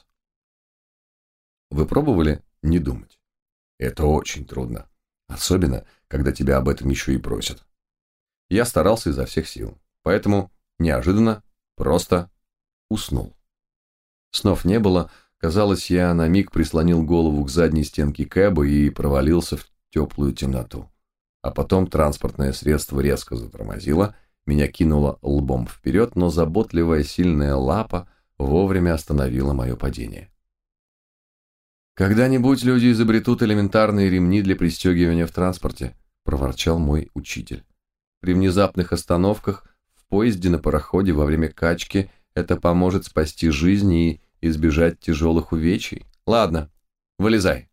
A: Вы пробовали не думать? Это очень трудно. Особенно, когда тебя об этом еще и просят. Я старался изо всех сил, поэтому неожиданно просто уснул. Снов не было, казалось, я на миг прислонил голову к задней стенке кэба и провалился в теплую темноту. А потом транспортное средство резко затормозило, меня кинуло лбом вперед, но заботливая сильная лапа вовремя остановила мое падение. «Когда-нибудь люди изобретут элементарные ремни для пристегивания в транспорте», – проворчал мой учитель. «При внезапных остановках в поезде, на пароходе, во время качки это поможет спасти жизнь и избежать тяжелых увечий. Ладно, вылезай».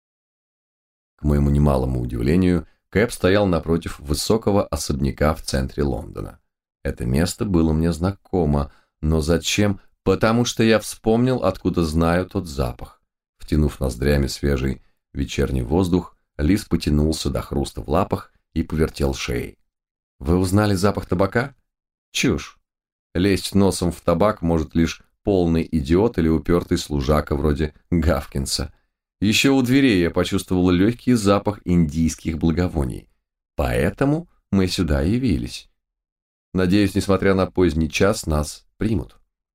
A: К моему немалому удивлению, кэб стоял напротив высокого особняка в центре Лондона. Это место было мне знакомо, но зачем? Потому что я вспомнил, откуда знаю тот запах. Втянув ноздрями свежий вечерний воздух, лис потянулся до хруста в лапах и повертел шеей. «Вы узнали запах табака? Чушь. Лезть носом в табак может лишь полный идиот или упертый служака вроде Гавкинса. Еще у дверей я почувствовал легкий запах индийских благовоний. Поэтому мы сюда явились. Надеюсь, несмотря на поздний час, нас примут».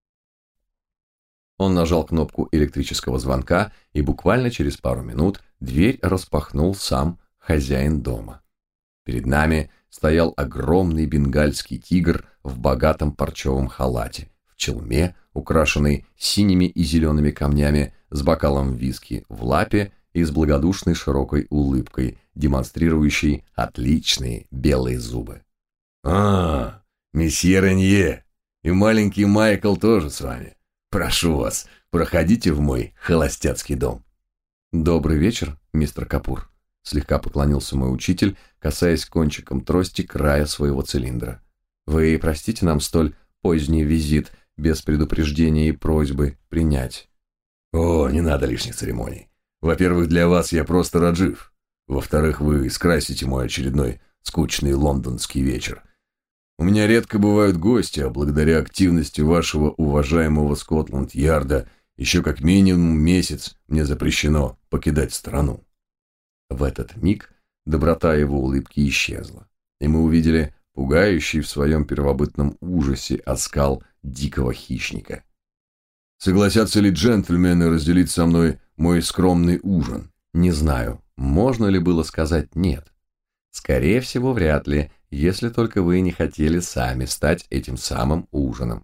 A: Он нажал кнопку электрического звонка, и буквально через пару минут дверь распахнул сам хозяин дома. Перед нами стоял огромный бенгальский тигр в богатом парчевом халате, в челме, украшенный синими и зелеными камнями, с бокалом виски в лапе и с благодушной широкой улыбкой, демонстрирующей отличные белые зубы.
B: «А, месье Ренье, и маленький Майкл тоже с вами. Прошу вас, проходите в мой холостяцкий дом».
A: «Добрый вечер, мистер Капур», — слегка поклонился мой учитель, касаясь кончиком трости края своего цилиндра. «Вы простите нам столь поздний визит, без предупреждения и просьбы принять».
B: «О, не надо лишних церемоний. Во-первых, для вас я просто Раджив. Во-вторых, вы скрасите мой очередной скучный лондонский вечер. У меня редко бывают гости, а благодаря активности вашего уважаемого Скотланд-Ярда еще как минимум месяц мне запрещено покидать страну».
A: В этот миг доброта его улыбки исчезла, и мы увидели пугающий в своем первобытном ужасе оскал дикого хищника.
B: «Согласятся ли джентльмены разделить со мной мой скромный ужин?»
A: Не знаю, можно ли было сказать «нет». Скорее всего, вряд ли, если только вы не хотели сами стать этим самым ужином.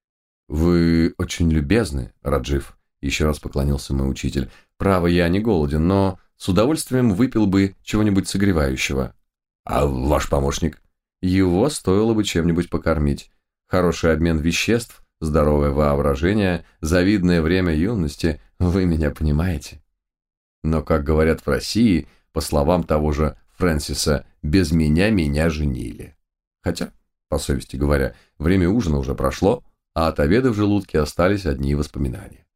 A: «Вы очень любезны, Раджив», — еще раз поклонился мой учитель. «Право, я не голоден, но с удовольствием выпил бы чего-нибудь согревающего».
B: «А ваш помощник?»
A: «Его стоило бы чем-нибудь покормить. Хороший обмен веществ, здоровое воображение, завидное время юности, вы меня понимаете». Но, как говорят в России, по словам того же Фрэнсиса, «без меня меня женили». Хотя, по совести говоря, время ужина уже прошло, а от обеда в желудке остались одни воспоминания.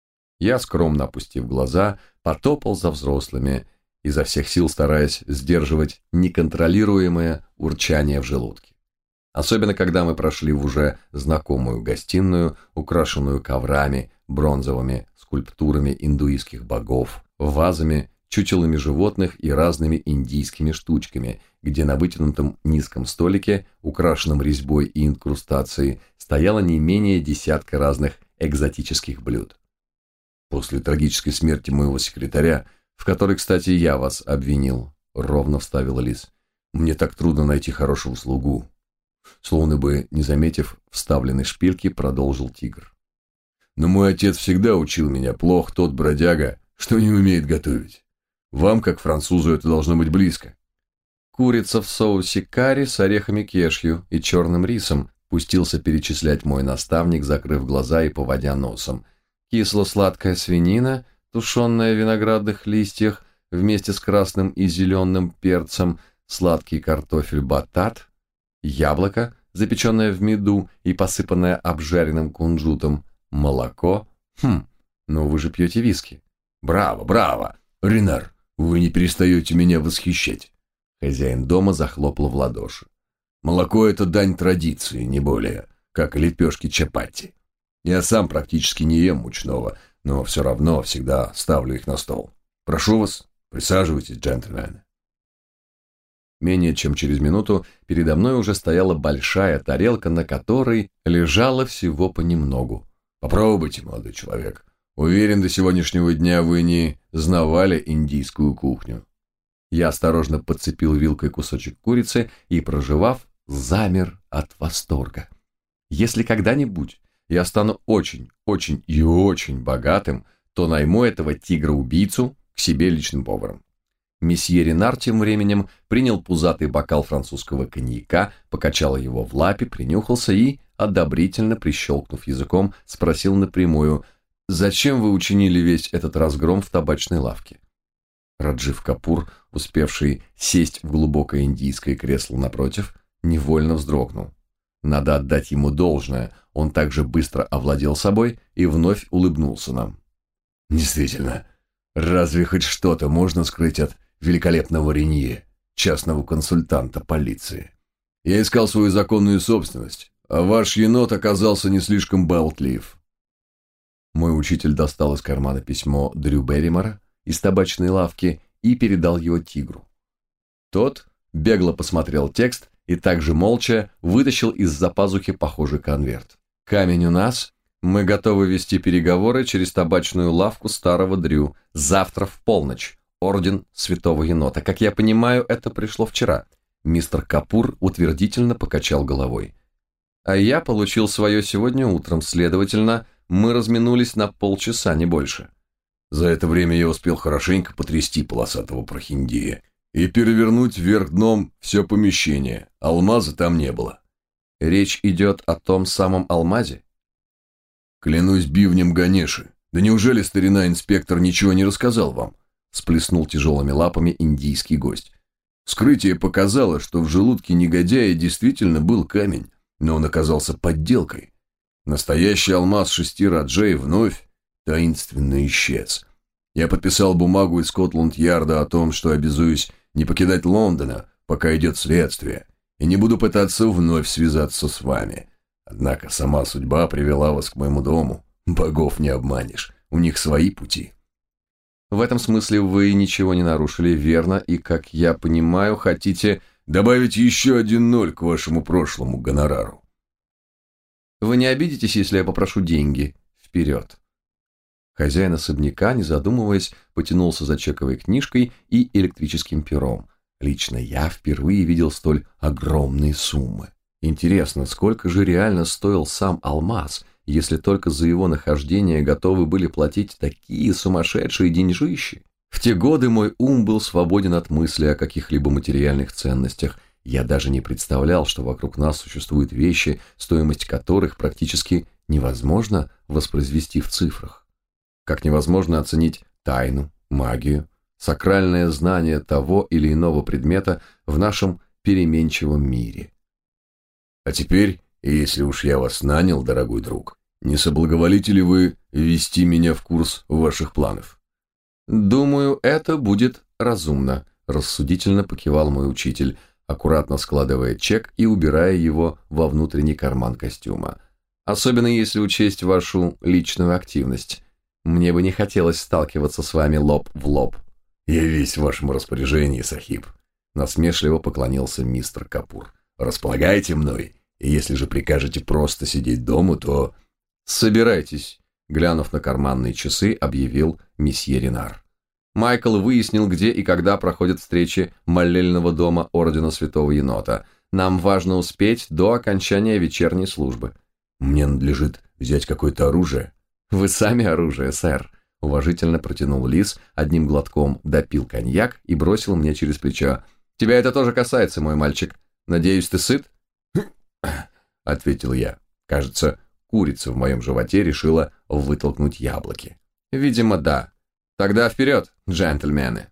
A: Я, скромно опустив глаза, потопал за взрослыми, изо всех сил стараясь сдерживать неконтролируемое урчание в желудке. Особенно, когда мы прошли в уже знакомую гостиную, украшенную коврами, бронзовыми скульптурами индуистских богов, вазами, чучелами животных и разными индийскими штучками, где на вытянутом низком столике, украшенном резьбой и инкрустацией, стояло не менее десятка разных экзотических блюд.
B: «После трагической смерти моего секретаря, в которой, кстати, я вас обвинил», — ровно вставила Лиз, — «мне так трудно найти хорошего слугу». Словно бы, не заметив вставленной шпильки, продолжил тигр. «Но мой отец всегда учил меня, плох тот бродяга, что не умеет готовить. Вам, как французу, это должно быть близко».
A: «Курица в соусе карри с орехами кешью и черным рисом», пустился перечислять мой наставник, закрыв глаза и поводя носом. «Кисло-сладкая свинина, тушеная в виноградных листьях, вместе с красным и зеленым перцем, сладкий картофель-батат, яблоко, запеченное в меду и посыпанное обжаренным кунжутом, молоко. Хм, ну вы же пьете виски».
B: «Браво, браво! Ренар, вы не перестаете меня восхищать!»
A: Хозяин дома захлопал в ладоши.
B: «Молоко – это дань традиции, не более, как лепешки чапати. Я сам практически не ем мучного, но все равно всегда ставлю их на стол. Прошу вас, присаживайтесь, джентльмены».
A: Менее чем через минуту передо мной уже стояла большая тарелка, на которой лежало всего понемногу.
B: «Попробуйте, молодой человек. Уверен, до сегодняшнего дня вы не знавали индийскую кухню».
A: Я осторожно подцепил вилкой кусочек курицы и, прожевав, замер от восторга. Если когда-нибудь я стану очень, очень и очень богатым, то найму этого тигра-убийцу к себе личным поваром. Месье Ренар тем временем принял пузатый бокал французского коньяка, покачал его в лапе, принюхался и, одобрительно прищелкнув языком, спросил напрямую: «Зачем вы учинили весь этот разгром в табачной лавке?» Раджив Капур, успевший сесть в глубокое индийское кресло напротив, невольно вздрогнул. Надо отдать ему должное, он также быстро овладел собой и вновь улыбнулся нам.
B: «Действительно, разве хоть что-то можно скрыть от великолепного Ренье, частного консультанта полиции? Я искал свою законную собственность, а ваш енот оказался не слишком болтлив».
A: Мой учитель достал из кармана письмо Дрю Берримора из табачной лавки и передал его тигру. Тот бегло посмотрел текст и также молча вытащил из-за пазухи похожий конверт. «Камень у нас. Мы готовы вести переговоры через табачную лавку старого Дрю. Завтра в полночь. Орден Святого Енота. Как я понимаю, это пришло вчера». Мистер Капур утвердительно покачал головой. «А я получил свое сегодня утром, следовательно, мы разминулись на полчаса, не больше».
B: За это время я успел хорошенько потрясти полосатого прохиндея и перевернуть вверх дном все помещение. Алмаза там не было.
A: Речь идет о том самом алмазе?
B: Клянусь бивнем Ганеши. Да неужели старина-инспектор ничего не рассказал вам? Сплеснул тяжелыми лапами индийский гость. Вскрытие показало, что в желудке негодяя действительно был камень, но он оказался подделкой. Настоящий алмаз шести раджей вновь таинственно исчез. Я подписал бумагу из Скотланд-Ярда о том, что обязуюсь не покидать Лондона, пока идет следствие, и не буду пытаться вновь связаться с вами. Однако сама судьба привела вас к моему дому. Богов не обманешь, у них свои пути.
A: В этом смысле вы ничего не нарушили, верно, и, как я понимаю, хотите
B: добавить еще один ноль к вашему прошлому гонорару.
A: Вы не обидитесь, если я попрошу деньги? Вперед. Хозяин особняка, не задумываясь, потянулся за чековой книжкой и электрическим пером. Лично я впервые видел столь огромные суммы. Интересно, сколько же реально стоил сам алмаз, если только за его нахождение готовы были платить такие сумасшедшие деньжищи? В те годы мой ум был свободен от мысли о каких-либо материальных ценностях. Я даже не представлял, что вокруг нас существуют вещи, стоимость которых практически невозможно воспроизвести в цифрах. Как невозможно оценить тайну, магию, сакральное знание того или иного предмета в нашем переменчивом мире.
B: А теперь, если уж я вас нанял, дорогой друг, не соблаговолите ли вы ввести меня в курс ваших планов?
A: Думаю, это будет разумно, рассудительно покивал мой учитель, аккуратно складывая чек и убирая его во внутренний карман костюма. Особенно если учесть вашу личную активность. Мне бы не хотелось сталкиваться с вами лоб в лоб.
B: Я весь в вашем распоряжении, сахиб. Насмешливо поклонился мистер Капур. Располагайте мной, и если же прикажете просто сидеть дома, то...
A: Собирайтесь, глянув на карманные часы, объявил месье Ренар. Майкл выяснил, где и когда проходят встречи молельного дома Ордена Святого Енота. Нам важно успеть до окончания вечерней службы.
B: Мне надлежит взять какое-то оружие.
A: Вы сами оружие, сэр. Уважительно протянул Лис, одним глотком допил коньяк и бросил мне через плечо. Тебя это тоже касается, мой мальчик. Надеюсь, ты сыт? Ответил я. Кажется, курица в моем животе решила вытолкнуть яблоки. Видимо, да. Тогда вперед, джентльмены.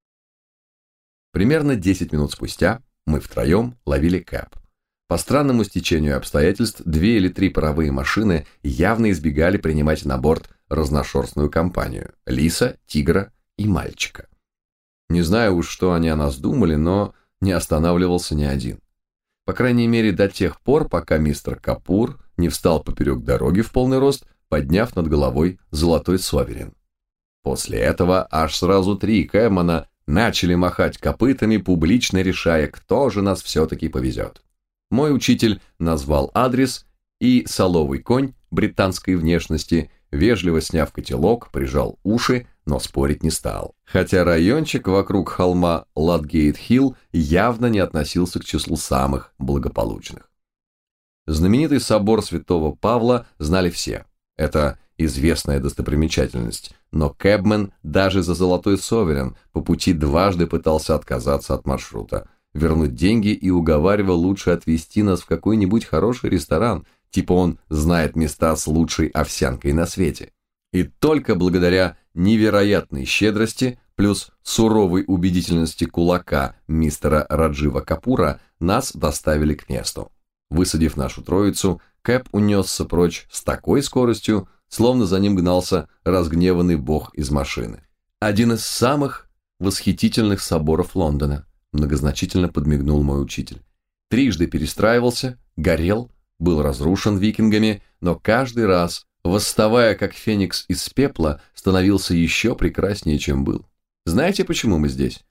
A: Примерно десять минут спустя мы втроем ловили кэб. По странному стечению обстоятельств, две или три паровые машины явно избегали принимать на борт разношерстную компанию – лиса, тигра и мальчика. Не знаю уж, что они о нас думали, но не останавливался ни один. По крайней мере, до тех пор, пока мистер Капур не встал поперек дороги в полный рост, подняв над головой золотой соверен. После этого аж сразу три кэбмана начали махать копытами, публично решая, кто же нас все-таки повезет. Мой учитель назвал адрес, и соловый конь британской внешности, вежливо сняв котелок, прижал уши, но спорить не стал. Хотя райончик вокруг холма Ладгейт-Хилл явно не относился к числу самых благополучных. Знаменитый собор Святого Павла знали все. Это известная достопримечательность, но кэбмен даже за золотой соверен по пути дважды пытался отказаться от маршрута, вернуть деньги и уговаривал лучше отвезти нас в какой-нибудь хороший ресторан, типа он знает места с лучшей овсянкой на свете. И только благодаря невероятной щедрости плюс суровой убедительности кулака мистера Раджива Капура нас доставили к месту. Высадив нашу троицу, кэб унесся прочь с такой скоростью, словно за ним гнался разгневанный бог из машины. Один из самых восхитительных соборов Лондона, многозначительно подмигнул мой учитель. Трижды перестраивался, горел, был разрушен викингами, но каждый раз, восставая как феникс из пепла, становился еще прекраснее, чем был. Знаете, почему мы здесь?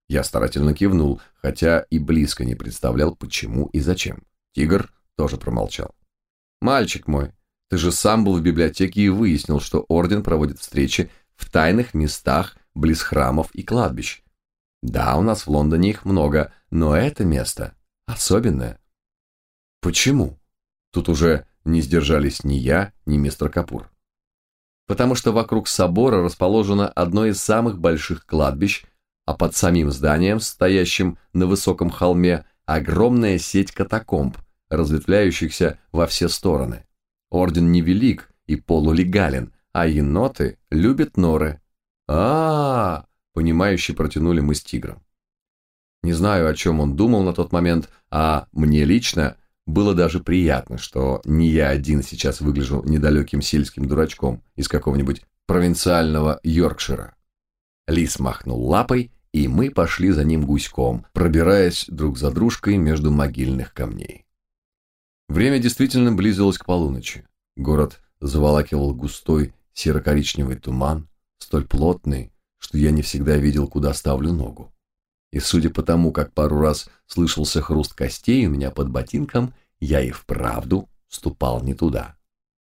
A: Я старательно кивнул, хотя и близко не представлял, почему и зачем. Тигр тоже промолчал. «Мальчик мой, ты же сам был в библиотеке и выяснил, что орден проводит встречи в тайных местах близ храмов и кладбищ. Да, у нас в Лондоне их много, но это место особенное». «Почему?» Тут уже не сдержались ни я, ни мистер Капур. «Потому что вокруг собора расположено одно из самых больших кладбищ, а под самим зданием, стоящим на высоком холме, огромная сеть катакомб, разветвляющихся во все стороны. Орден невелик и полулегален, а еноты любят норы». А-а-а, понимающе протянули мы с тигром. Не знаю, о чем он думал на тот момент, а мне лично было даже приятно, что не я один сейчас выгляжу недалеким сельским дурачком из какого-нибудь провинциального Йоркшира. Лис махнул лапой, и мы пошли за ним гуськом, пробираясь друг за дружкой между могильных камней. Время действительно близилось к полуночи. Город заволакивал густой серо-коричневый туман, столь плотный, что я не всегда видел, куда ставлю ногу. И судя по тому, как пару раз слышался хруст костей у меня под ботинком, я и вправду ступал не туда.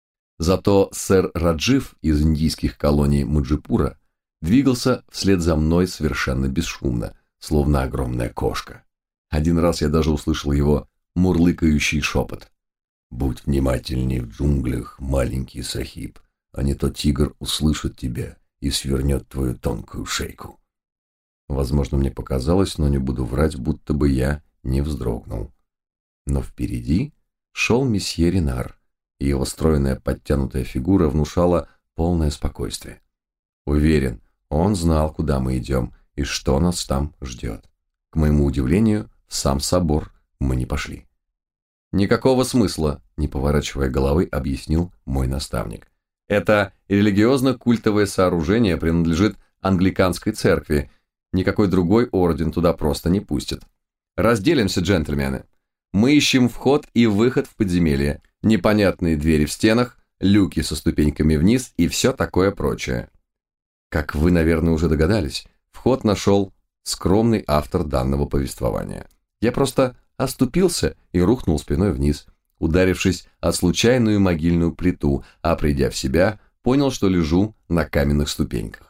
A: Зато сэр Раджив из индийских колоний Муджипура двигался вслед за мной совершенно бесшумно, словно огромная кошка. Один раз я даже услышал его мурлыкающий шепот. «Будь внимательней в джунглях, маленький сахиб, а не то тигр услышит тебя и свернет твою тонкую шейку». Возможно, мне показалось, но не буду врать, будто бы я не вздрогнул. Но впереди шел месье Ренар, и его стройная подтянутая фигура внушала полное спокойствие. Уверен, он знал, куда мы идем и что нас там ждет. К моему удивлению, в сам собор мы не пошли. «Никакого смысла», — не поворачивая головы, объяснил мой наставник. «Это религиозно-культовое сооружение принадлежит англиканской церкви. Никакой другой орден туда просто не пустит. Разделимся, джентльмены. Мы ищем вход и выход в подземелье, непонятные двери в стенах, люки со ступеньками вниз и все такое прочее». Как вы, наверное, уже догадались, вход нашел скромный автор данного повествования. Я просто оступился и рухнул спиной вниз, ударившись о случайную могильную плиту, а придя в себя, понял, что лежу на каменных ступеньках.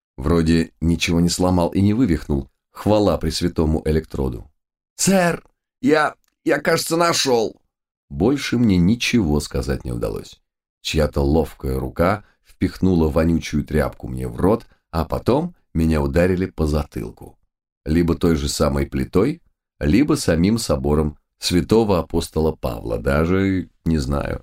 A: Вроде ничего не сломал и не вывихнул, хвала пресвятому электроду. «Сэр, я, я, кажется, нашел!» Больше мне ничего сказать не удалось. Чья-то ловкая рука впихнула вонючую тряпку мне в рот, а потом меня ударили по затылку. Либо той же самой плитой, либо самим собором святого апостола Павла, даже не знаю.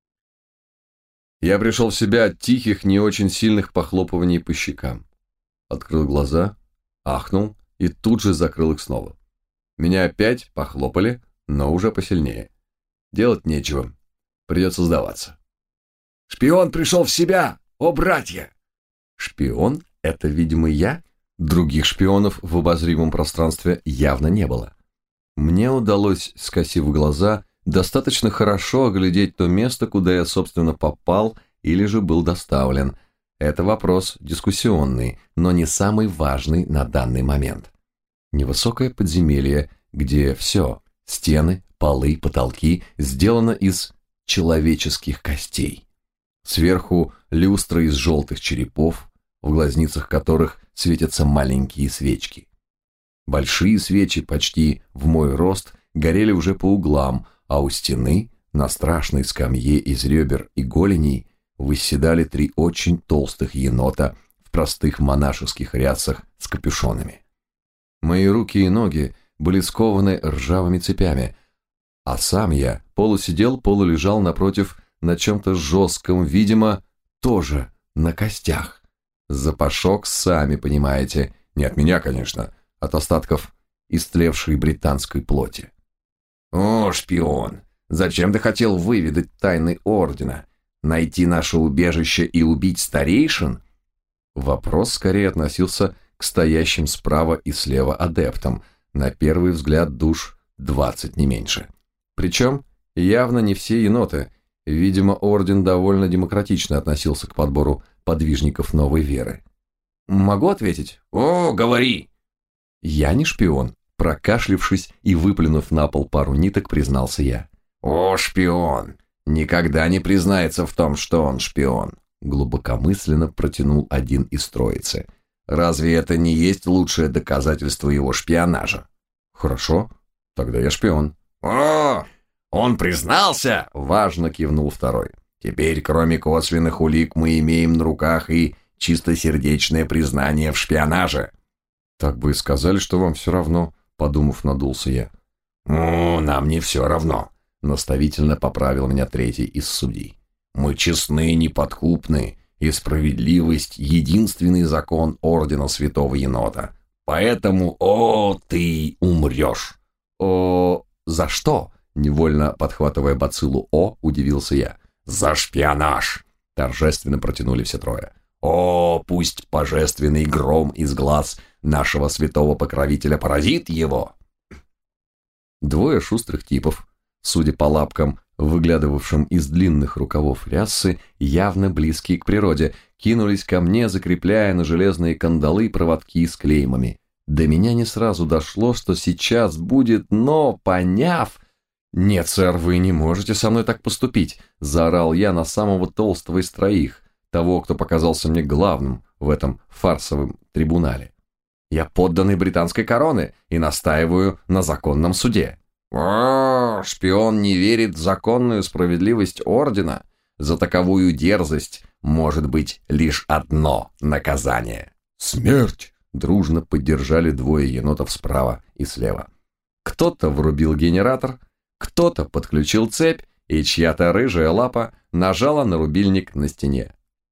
A: Я пришел в себя от тихих, не очень сильных похлопываний по щекам. Открыл глаза, ахнул и тут же закрыл их снова. Меня опять похлопали, но уже посильнее. Делать нечего, придется сдаваться.
B: «Шпион пришел в себя! О, братья!»
A: Шпион — это, видимо, я? Других шпионов в обозримом пространстве явно не было. Мне удалось, скосив глаза, достаточно хорошо оглядеть то место, куда я, собственно, попал или же был доставлен. Это вопрос дискуссионный, но не самый важный на данный момент. Невысокое подземелье, где все — стены, полы, потолки — сделано из человеческих костей. Сверху люстра из желтых черепов, в глазницах которых светятся маленькие свечки. Большие свечи, почти в мой рост, горели уже по углам, а у стены, на страшной скамье из ребер и голеней, восседали три очень толстых енота в простых монашеских рясах с капюшонами. Мои руки и ноги были скованы ржавыми цепями, а сам я полусидел, полулежал напротив на чем-то жестком, видимо, тоже на костях. Запашок, сами понимаете, не от меня, конечно, от остатков истлевшей британской плоти. «О, шпион, зачем ты хотел выведать тайны ордена? Найти наше убежище и убить старейшин?» Вопрос скорее относился к стоящим справа и слева адептам, на первый взгляд душ двадцать, не меньше. Причем явно не все еноты. Видимо, орден довольно демократично относился к подбору подвижников новой веры. «Могу ответить?»
B: «О, говори!»
A: Я не шпион. Прокашлившись и выплюнув на пол пару ниток, признался я.
B: О, шпион! Никогда не признается в том, что он шпион. Глубокомысленно протянул один из троицы. Разве это не есть лучшее доказательство его шпионажа?
A: Хорошо, тогда я шпион.
B: О, он признался? Важно кивнул второй. Теперь, кроме косвенных улик, мы имеем на руках и чистосердечное признание в шпионаже.
A: Так бы и сказали, что вам все равно, подумав, надулся я.
B: Ну, нам не все равно, наставительно поправил меня третий из судей. Мы честны, неподкупны, и справедливость — единственный закон Ордена Святого Енота. Поэтому, о, ты умрешь.
A: О, за что? Невольно подхватывая бациллу О, удивился я.
B: За шпионаж, торжественно протянули все трое. О, пусть божественный гром из глаз нашего святого покровителя поразит его.
A: Двое шустрых типов, судя по лапкам, выглядывавшим из длинных рукавов рясы, явно близкие к природе, кинулись ко мне, закрепляя на железные кандалы проводки с клеймами. До меня не сразу дошло, что сейчас будет, но, поняв... «Нет, сэр, вы не можете со мной так поступить», – заорал я на самого толстого из троих, того, кто показался мне главным в этом фарсовом трибунале. «Я подданный британской короны и настаиваю на законном суде».
B: «О, шпион не верит в законную справедливость Ордена. За таковую дерзость может быть лишь одно наказание».
A: «Смерть!» – дружно поддержали двое енотов справа и слева. Кто-то врубил генератор, кто-то подключил цепь, и чья-то рыжая лапа нажала на рубильник на стене.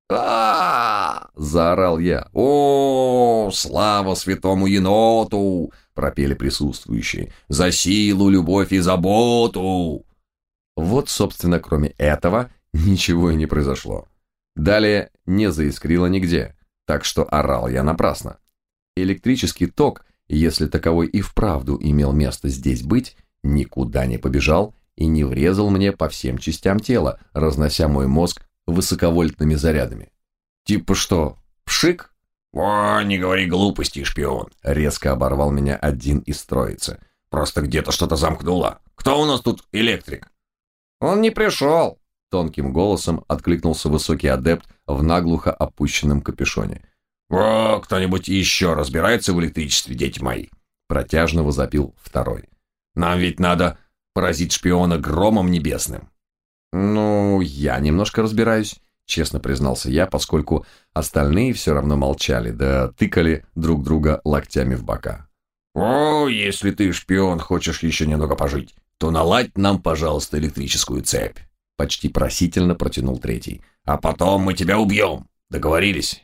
B: а заорал я. «О, слава святому еноту!» – пропели присутствующие. «За силу, любовь и заботу!»
A: Вот, собственно, кроме этого, ничего и не произошло. Далее не заискрило нигде, так что орал я напрасно. Электрический ток, если таковой и вправду имел место здесь быть, никуда не побежал и не врезал мне по всем частям тела, разнося мой мозг высоковольтными зарядами. Типа что, пшик?
B: «О, не говори глупости, шпион!» — резко оборвал меня один из троицы. «Просто где-то что-то замкнуло. Кто у нас тут электрик?»
A: «Он не пришел!» — тонким голосом откликнулся высокий адепт в наглухо опущенном капюшоне.
B: «О, кто-нибудь еще разбирается в электричестве, дети мои?» — протяжно возопил второй. «Нам ведь надо поразить шпиона громом небесным».
A: «Ну, я немножко разбираюсь», — честно признался я, поскольку остальные все равно молчали, да тыкали друг друга локтями в бока.
B: «О, если ты, шпион, хочешь еще немного пожить, то наладь нам, пожалуйста, электрическую цепь», — почти просительно протянул третий. «А потом мы тебя убьем. Договорились?»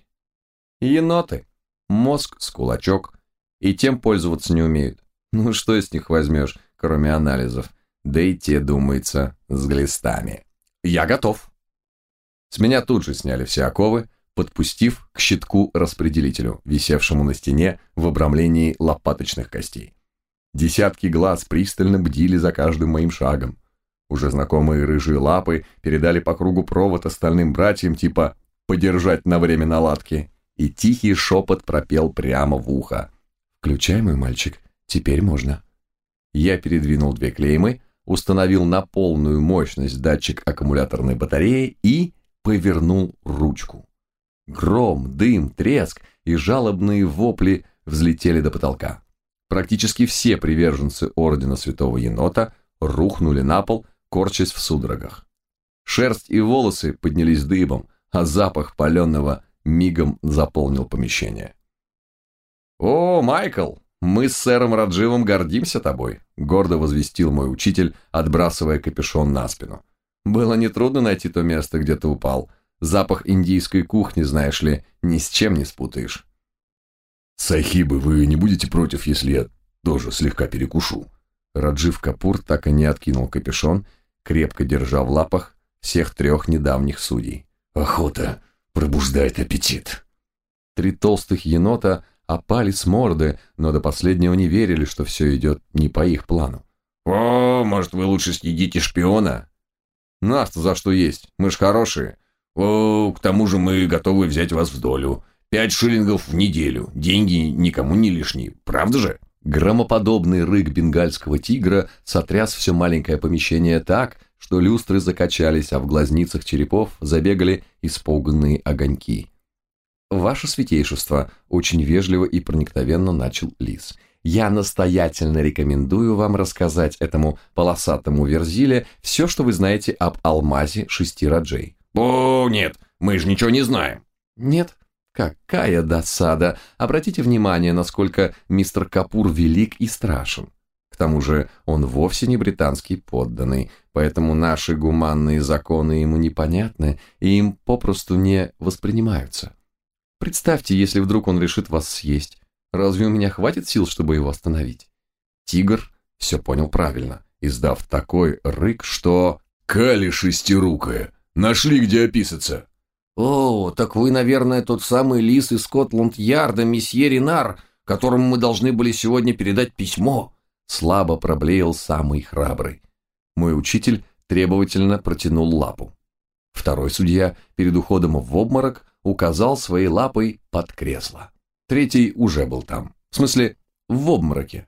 A: Еноты. Мозг с кулачок. И тем пользоваться не умеют. Ну что с них возьмешь, кроме анализов? Да и те, думается, с глистами. Я готов. С меня тут же сняли все оковы, подпустив к щитку-распределителю, висевшему на стене в обрамлении лопаточных костей. Десятки глаз пристально бдили за каждым моим шагом. Уже знакомые рыжие лапы передали по кругу провод остальным братьям, типа «подержать на время наладки», и тихий шепот пропел прямо в ухо. «Включай, мой мальчик, теперь можно». Я передвинул две клеймы, установил на полную мощность датчик аккумуляторной батареи и повернул ручку. Гром, дым, треск и жалобные вопли взлетели до потолка. Практически все приверженцы Ордена Святого Енота рухнули на пол, корчась в судорогах. Шерсть и волосы поднялись дыбом, а запах паленого мигом заполнил помещение. «О, Майкл, мы с сэром Радживом гордимся тобой», гордо возвестил мой учитель, отбрасывая капюшон на спину. «Было нетрудно найти то место, где ты упал. Запах индийской кухни, знаешь ли, ни с чем не спутаешь».
B: «Сахибы, вы не будете против, если я тоже слегка перекушу?»
A: Раджив Капур так и не откинул капюшон, крепко держа в лапах всех трех недавних судей.
B: «Охота пробуждает аппетит».
A: Три толстых енота опали с морды, но до последнего не верили, что все идет не по их плану.
B: «О, может, вы лучше съедите шпиона?»
A: «Нас-то за что есть? Мы ж хорошие».
B: «О, к тому же мы готовы взять вас в долю. Пять шиллингов в неделю. Деньги никому не лишние. Правда же?
A: Громоподобный рык бенгальского тигра сотряс все маленькое помещение так, что люстры закачались, а в глазницах черепов забегали испуганные огоньки. «Ваше святейшество», – очень вежливо и проникновенно начал лис, – «я настоятельно рекомендую вам рассказать этому полосатому верзиле все, что вы знаете об алмазе шести раджей».
B: «О, нет, мы же ничего не знаем».
A: «Нет? Какая досада! Обратите внимание, насколько мистер Капур велик и страшен. К тому же он вовсе не британский подданный, поэтому наши гуманные законы ему непонятны и им попросту не воспринимаются. Представьте, если вдруг он решит вас съесть. Разве у меня хватит сил, чтобы его остановить?» Тигр все понял правильно, издав такой рык, что...
B: «Кали шестирукая! Нашли, где описаться!»
C: «О, так вы, наверное, тот самый лис из Скотланд-Ярда, месье Ренар, которому мы должны были сегодня передать письмо»,
A: слабо проблеял самый храбрый. Мой учитель требовательно протянул лапу. Второй судья перед уходом в обморок указал своей лапой под кресло. Третий уже был там, в смысле, в обмороке.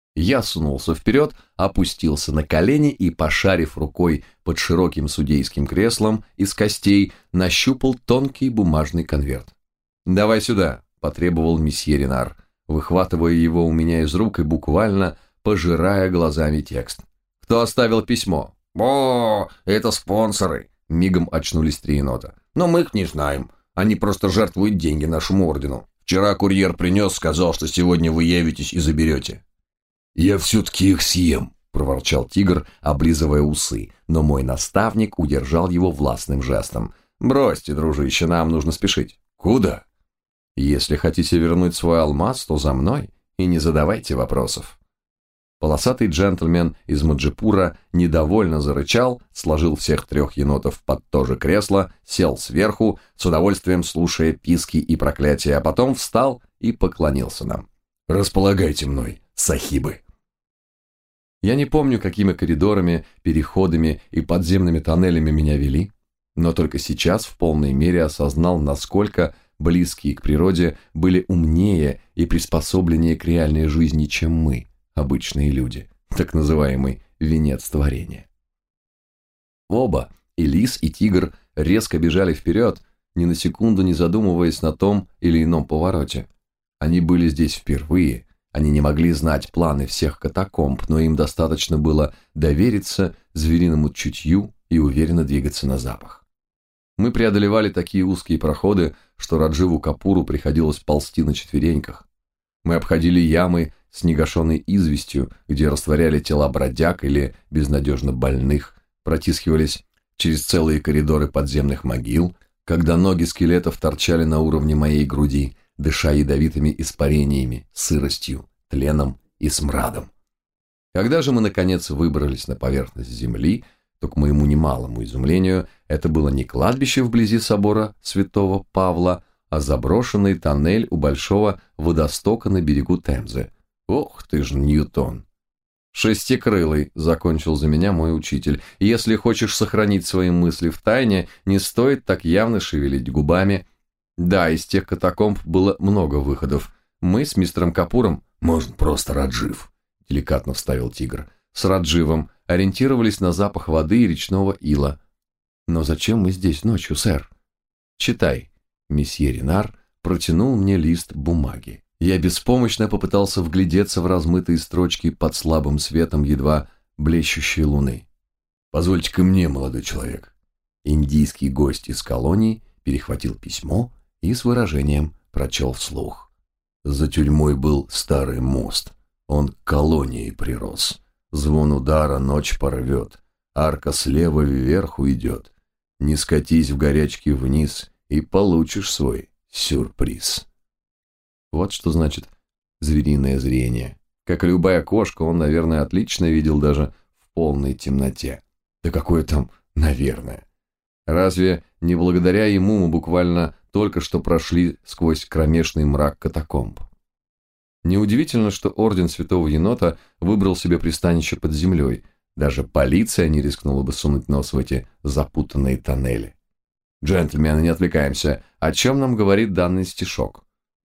A: Я сунулся вперед, опустился на колени и, пошарив рукой под широким судейским креслом из костей, нащупал тонкий бумажный конверт. «Давай сюда», – потребовал месье Ренар, выхватывая его у меня из рук и буквально пожирая глазами текст. «Кто оставил письмо?»
C: «О, это спонсоры»,
A: – мигом очнулись три енота.
C: «Но мы их не знаем. Они просто жертвуют деньги нашему ордену. Вчера курьер принес, сказал, что сегодня вы явитесь и заберете».
B: «Я все-таки их съем», –
A: проворчал тигр, облизывая усы, но мой наставник удержал его властным жестом. «Бросьте, дружище, нам нужно спешить».
B: «Куда?»
A: «Если хотите вернуть свой алмаз, то за мной, и не задавайте вопросов». Полосатый джентльмен из Маджипура недовольно зарычал, сложил всех трех енотов под то же кресло, сел сверху, с удовольствием слушая писки и проклятия, а потом встал и поклонился нам.
B: «Располагайте мной, сахибы».
A: Я не помню, какими коридорами, переходами и подземными тоннелями меня вели, но только сейчас в полной мере осознал, насколько близкие к природе были умнее и приспособленнее к реальной жизни, чем мы, обычные люди, так называемый венец творения. Оба, и лис, и тигр, резко бежали вперед, ни на секунду не задумываясь на том или ином повороте. Они были здесь впервые. Они не могли знать планы всех катакомб, но им достаточно было довериться звериному чутью и уверенно двигаться на запах. Мы преодолевали такие узкие проходы, что Радживу Капуру приходилось ползти на четвереньках. Мы обходили ямы с негашенной известью, где растворяли тела бродяг или безнадежно больных, протискивались через целые коридоры подземных могил, когда ноги скелетов торчали на уровне моей груди, дыша ядовитыми испарениями, сыростью, тленом и смрадом. Когда же мы, наконец, выбрались на поверхность земли, то, к моему немалому изумлению, это было не кладбище вблизи собора святого Павла, а заброшенный тоннель у большого водостока на берегу Темзы. Ох ты ж, Ньютон! «Шестикрылый», — закончил за меня мой учитель. «Если хочешь сохранить свои мысли в тайне, не стоит так явно шевелить губами». Да, из тех катакомб было много выходов. Мы с мистером Капуром,
B: «Можно просто Раджив»,
A: — деликатно вставил тигр, с Радживом ориентировались на запах воды и речного ила. «Но зачем мы здесь ночью, сэр?» «Читай». Месье Ренар протянул мне лист бумаги. Я беспомощно попытался вглядеться в размытые строчки под слабым светом едва блещущей луны.
B: «Позвольте-ка мне, молодой человек».
A: Индийский гость из колонии перехватил письмо и с выражением прочел вслух.
B: За тюрьмой был старый мост. Он к колонии прирос. Звон удара ночь порвет. Арка слева вверх уйдет. Не скатись в горячке вниз, и получишь свой сюрприз.
A: Вот что значит звериное зрение. Как и любая кошка, он, наверное, отлично видел даже в полной темноте. Да какое там «наверное». Разве не благодаря ему мы буквально только что прошли сквозь кромешный мрак катакомб? Неудивительно, что орден Святого Енота выбрал себе пристанище под землей. Даже полиция не рискнула бы сунуть нос в эти запутанные тоннели. Джентльмены, не отвлекаемся. О чем нам говорит данный стишок?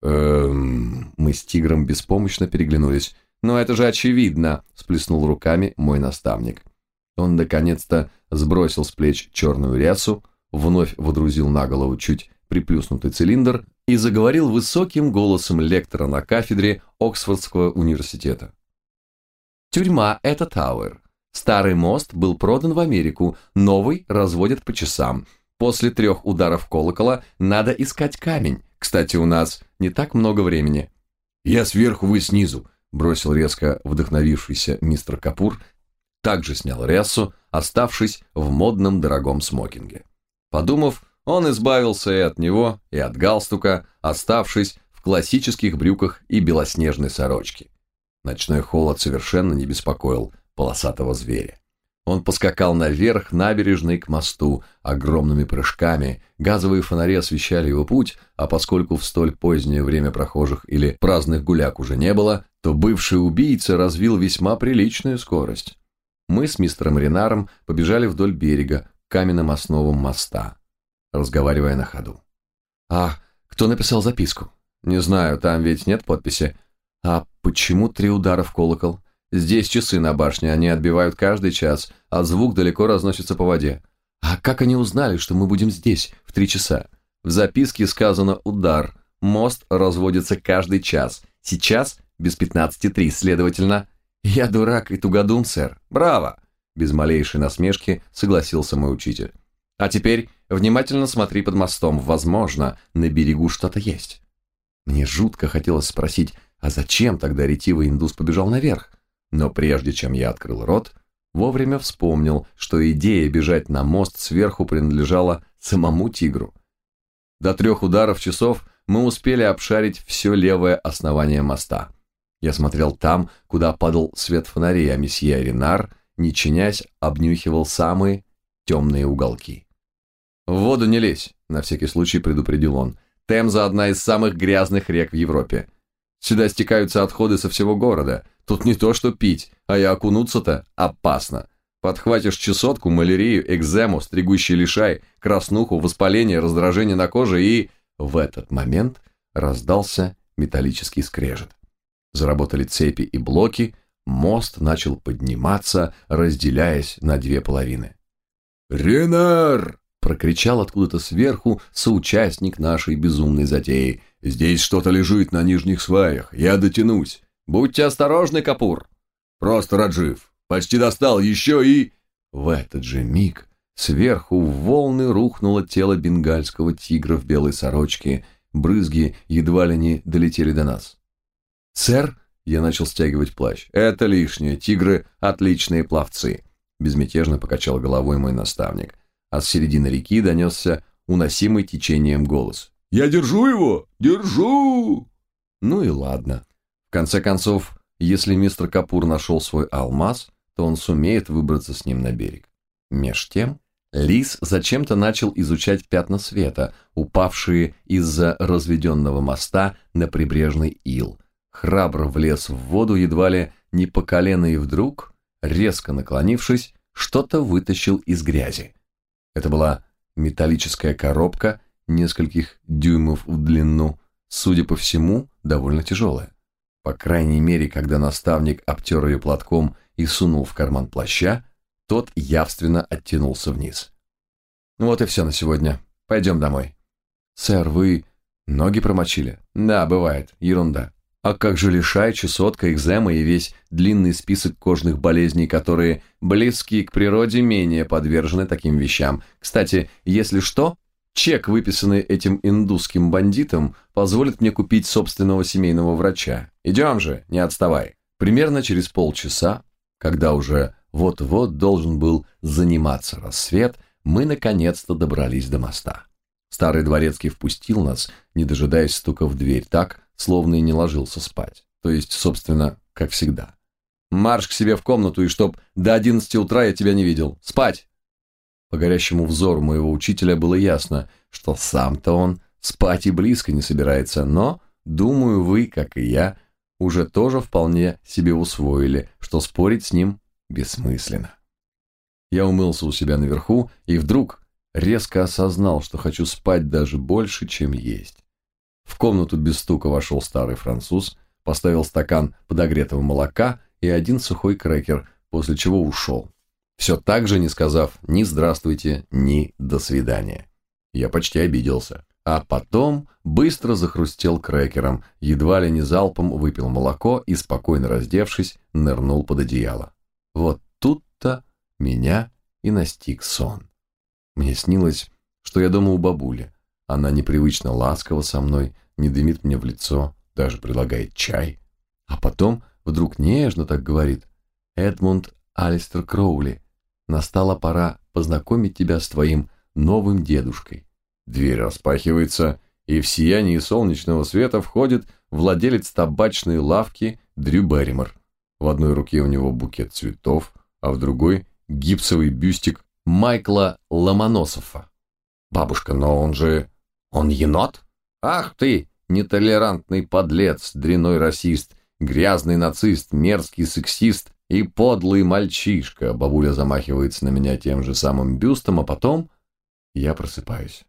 A: Эм... Мы с Тигром беспомощно переглянулись. «Но это же очевидно», – сплеснул руками мой наставник. Он наконец-то сбросил с плеч черную рясу, вновь водрузил на голову чуть приплюснутый цилиндр и заговорил высоким голосом лектора на кафедре Оксфордского университета. «Тюрьма – это Тауэр. Старый мост был продан в Америку, новый разводят по часам. После трех ударов колокола надо искать камень. Кстати, у нас не так много времени».
B: «Я сверху, вы снизу», – бросил резко вдохновившийся мистер Капур, также снял рясу, оставшись в модном дорогом смокинге.
A: Подумав, он избавился и от него, и от галстука, оставшись в классических брюках и белоснежной сорочке. Ночной холод совершенно не беспокоил полосатого зверя. Он поскакал наверх набережной к мосту огромными прыжками, газовые фонари освещали его путь, а поскольку в столь позднее время прохожих или праздных гуляк уже не было, то бывший убийца развил весьма приличную скорость. Мы с мистером Ренаром побежали вдоль берега к каменным основам моста, разговаривая на ходу. «А кто написал записку?» «Не знаю, там ведь нет подписи». «А почему три удара в колокол?» «Здесь часы на башне, они отбивают каждый час, а звук далеко разносится по воде». «А как они узнали, что мы будем здесь в три часа?» «В записке сказано «удар». Мост разводится каждый час. Сейчас без пятнадцати три, следовательно...» «Я дурак и тугодум, сэр». «Браво!» Без малейшей насмешки согласился мой учитель. «А теперь внимательно смотри под мостом. Возможно, на берегу что-то есть». Мне жутко хотелось спросить, а зачем тогда ретивый индус побежал наверх? Но прежде чем я открыл рот, вовремя вспомнил, что идея бежать на мост сверху принадлежала самому тигру. До трех ударов часов мы успели обшарить все левое основание моста. Я смотрел там, куда падал свет фонарей, а месье Ренар, не чинясь, обнюхивал самые темные уголки. «В воду не лезь», — на всякий случай предупредил он. «Темза — одна из самых грязных рек в Европе. Сюда стекаются отходы со всего города. Тут не то что пить, а и окунуться-то опасно. Подхватишь чесотку, малярию, экзему, стригущий лишай, краснуху, воспаление, раздражение на коже и...» В этот момент раздался металлический скрежет. Заработали цепи и блоки, мост начал подниматься, разделяясь на две половины.
B: «Ренар!» –
A: прокричал откуда-то сверху соучастник нашей безумной затеи.
B: «Здесь что-то лежит на нижних сваях, я дотянусь».
A: «Будьте осторожны, Капур!»
B: «Просто, Раджив, почти достал, еще и...»
A: В этот же миг сверху в волны рухнуло тело бенгальского тигра в белой сорочке, брызги едва ли не долетели до нас. «Сэр!» – я начал стягивать плащ. «Это лишнее, тигры – отличные пловцы!» – безмятежно покачал головой мой наставник. А с середины реки донесся уносимый течением голос.
B: «Я держу его! Держу!»
A: Ну и ладно. В конце концов, если мистер Капур нашел свой алмаз, то он сумеет выбраться с ним на берег. Меж тем, лис зачем-то начал изучать пятна света, упавшие из-за разведенного моста на прибрежный ил. Храбро влез в воду едва ли не по колено и вдруг, резко наклонившись, что-то вытащил из грязи. Это была металлическая коробка нескольких дюймов в длину, судя по всему, довольно тяжелая. По крайней мере, когда наставник обтер ее платком и сунул в карман плаща, тот явственно оттянулся вниз. «Вот и все на сегодня. Пойдем домой». «Сэр, вы ноги промочили?» «Да, бывает. Ерунда». «А как же лишай, чесотка, экзема и весь длинный список кожных болезней, которые близки к природе, менее подвержены таким вещам? Кстати, если что, чек, выписанный этим индусским бандитом, позволит мне купить собственного семейного врача. Идем же, не отставай». Примерно через полчаса, когда уже вот-вот должен был заниматься рассвет, мы наконец-то добрались до моста. Старый дворецкий впустил нас, не дожидаясь стука в дверь, так, словно и не ложился спать. То есть, собственно, как всегда. «Марш к себе в комнату, и чтоб до одиннадцати утра я тебя не видел. Спать!» По горящему взору моего учителя было ясно, что сам-то он спать и близко не собирается, но, думаю, вы, как и я, уже тоже вполне себе усвоили, что спорить с ним бессмысленно. Я умылся у себя наверху, и вдруг резко осознал, что хочу спать даже больше, чем есть. В комнату без стука вошел старый француз, поставил стакан подогретого молока и один сухой крекер, после чего ушел. Все так же не сказав ни «здравствуйте», ни «до свидания». Я почти обиделся. А потом быстро захрустел крекером, едва ли не залпом выпил молоко и, спокойно раздевшись, нырнул под одеяло. Вот тут-то меня и настиг сон. Мне снилось, что я дома у бабули. Она непривычно ласкова со мной, не дымит мне в лицо, даже предлагает чай. А потом вдруг нежно так говорит: «Эдмунд Алистер Кроули, настала пора познакомить тебя с твоим новым дедушкой». Дверь распахивается, и в сиянии солнечного света входит владелец табачной лавки Дрю Берримор. В одной руке у него букет цветов, а в другой гипсовый бюстик Майкла Ломоносова. «Бабушка, но он же... он енот?» «Ах ты, нетолерантный подлец, дрянной расист, грязный нацист, мерзкий сексист и подлый мальчишка!» Бабуля замахивается на меня тем же самым бюстом, а потом я просыпаюсь.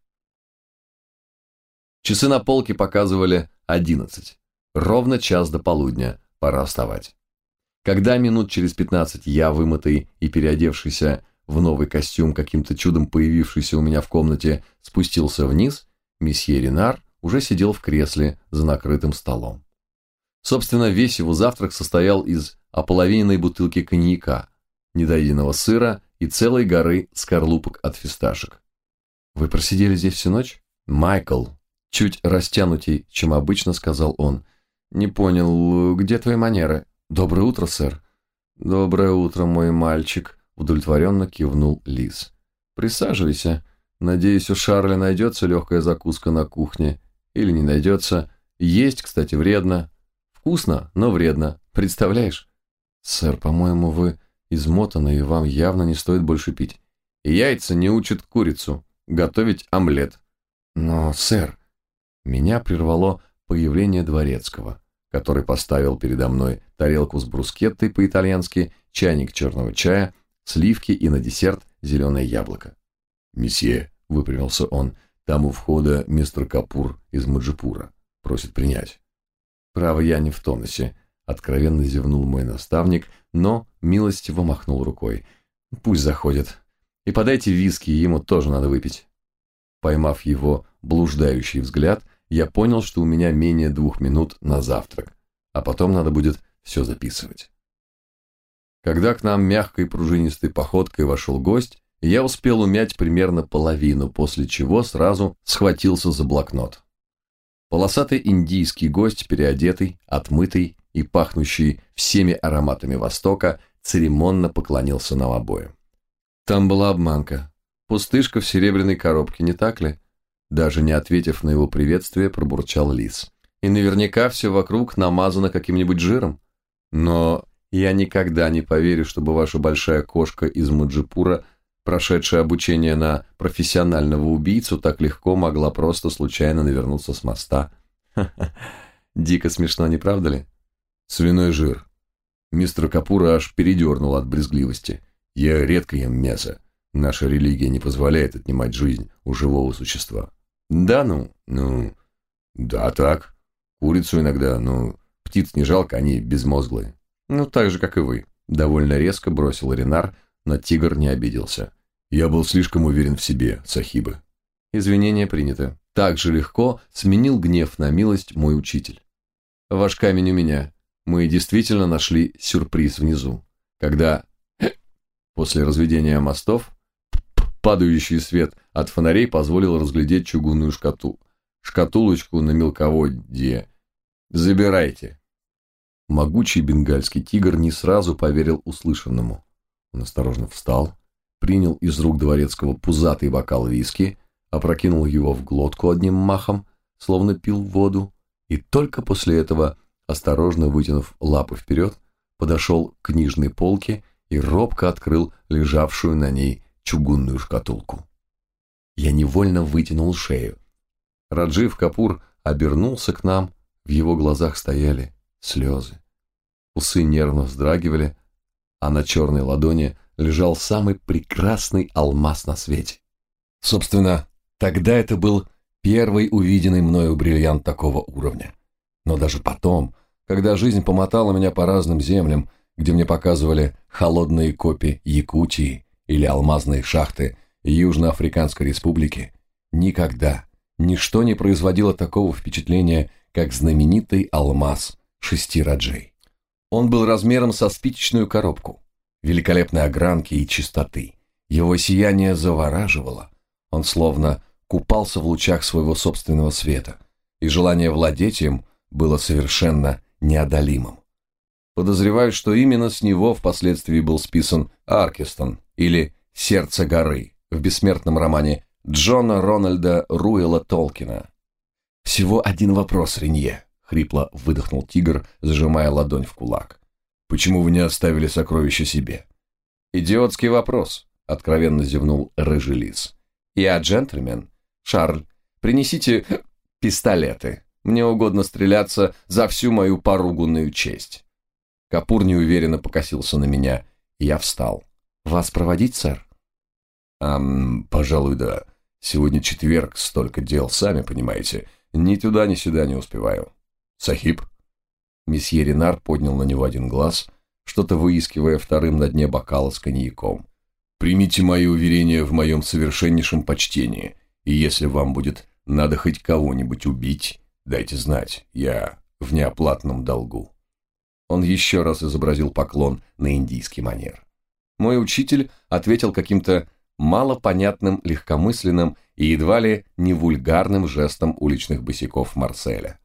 A: Часы на полке показывали одиннадцать. Ровно час до полудня, пора вставать. Когда минут через пятнадцать я, вымытый и переодевшийся в новый костюм, каким-то чудом появившийся у меня в комнате, спустился вниз, месье Ренар уже сидел в кресле за накрытым столом. Собственно, весь его завтрак состоял из ополовиненной бутылки коньяка, недоеденного сыра и целой горы скорлупок от фисташек. «Вы просидели здесь всю ночь?» «Майкл», чуть растянутей, чем обычно, сказал он. «Не понял, где твои манеры?» «Доброе утро, сэр». «Доброе утро, мой мальчик», — удовлетворенно кивнул Лис. «Присаживайся. Надеюсь, у Шарля найдется легкая закуска на кухне. Или не найдется. Есть, кстати, вредно. Вкусно, но вредно. Представляешь?» «Сэр, по-моему, вы измотаны, и вам явно не стоит больше пить. Яйца не учат курицу готовить омлет». «Но, сэр...» Меня прервало появление дворецкого, который поставил передо мной тарелку с брускеттой по-итальянски, чайник черного чая, сливки и на десерт зеленое яблоко. «Месье», — выпрямился он, — «там у входа мистер Капур из Маджипура. Просит принять». «Право, я не в тонусе», — откровенно зевнул мой наставник, но милостиво махнул рукой. «Пусть заходит. И подайте виски, ему тоже надо выпить». Поймав его блуждающий взгляд, я понял, что у меня менее двух минут на завтрак, а потом надо будет все записывать. Когда к нам мягкой пружинистой походкой вошел гость, я успел умять примерно половину, после чего сразу схватился за блокнот. Полосатый индийский гость, переодетый, отмытый и пахнущий всеми ароматами Востока, церемонно поклонился нам обоим. Там была обманка. Пустышка в серебряной коробке, не так ли? Даже не ответив на его приветствие, пробурчал Лис. И наверняка все вокруг намазано каким-нибудь жиром. Но я никогда не поверю, чтобы ваша большая кошка из Маджипура, прошедшая обучение на профессионального убийцу, так легко могла просто случайно навернуться с моста. Ха-ха. Дико смешно, не правда ли? Свиной жир. Мистер Капура аж передернул от брезгливости. Я редко ем мясо. Наша религия не позволяет отнимать жизнь у живого существа. Да ну, ну, да так. Курицу иногда, ну, птиц не жалко, они безмозглые. Ну, так же, как и вы. Довольно резко бросил Ренар, но тигр не обиделся. Я был слишком уверен в себе, сахибы. Извинения приняты. Так же легко сменил гнев на милость мой учитель. Ваш камень у меня. Мы действительно нашли сюрприз внизу. Когда после разведения мостов падающий свет от фонарей позволил разглядеть чугунную шкату. Шкатулочку на мелководье. Забирайте. Могучий бенгальский тигр не сразу поверил услышанному. Он осторожно встал, принял из рук дворецкого пузатый бокал виски, опрокинул его в глотку одним махом, словно пил воду, и только после этого, осторожно вытянув лапы вперед, подошел к книжной полке и робко открыл лежавшую на ней чугунную шкатулку. Я невольно вытянул шею. Раджив Капур обернулся к нам, в его глазах стояли слезы. Усы нервно вздрагивали, а на черной ладони лежал самый прекрасный алмаз на свете.
C: Собственно, тогда это был первый увиденный мною бриллиант такого уровня. Но даже потом, когда жизнь помотала меня по разным землям, где мне показывали холодные копи Якутии или алмазные шахты Южноафриканской Республики, никогда ничто не производило такого впечатления, как знаменитый алмаз шести раджей. Он был размером со спичечную коробку, великолепной огранки и чистоты. Его сияние завораживало. Он словно купался в лучах своего собственного света, и желание владеть им было совершенно неодолимым. Подозреваю, что именно с него впоследствии был списан Аркестон или «Сердце горы» в бессмертном романе Джона Рональда Руэлла Толкина. «Всего один вопрос, Ренье», — хрипло выдохнул тигр, зажимая ладонь в кулак. «Почему вы не оставили сокровища себе?» «Идиотский вопрос», — откровенно зевнул рыжий лис. «Я джентльмен. Шарль, принесите пистолеты. Мне угодно стреляться за всю мою поруганную честь». Капур неуверенно покосился на меня, и я встал. «Вас проводить, сэр?» «Ам, пожалуй, да. Сегодня четверг, столько дел, сами понимаете. Ни туда, ни сюда не успеваю. Сахиб?» Месье Ренар поднял на него один глаз, что-то выискивая вторым на дне бокала с коньяком. «Примите мои уверения в моем совершеннейшем почтении, и если вам будет надо хоть кого-нибудь убить, дайте знать, я в неоплатном долгу». Он еще раз изобразил поклон на индийский манер. Мой учитель ответил каким-то малопонятным, легкомысленным и едва ли не вульгарным жестом уличных босиков Марселя.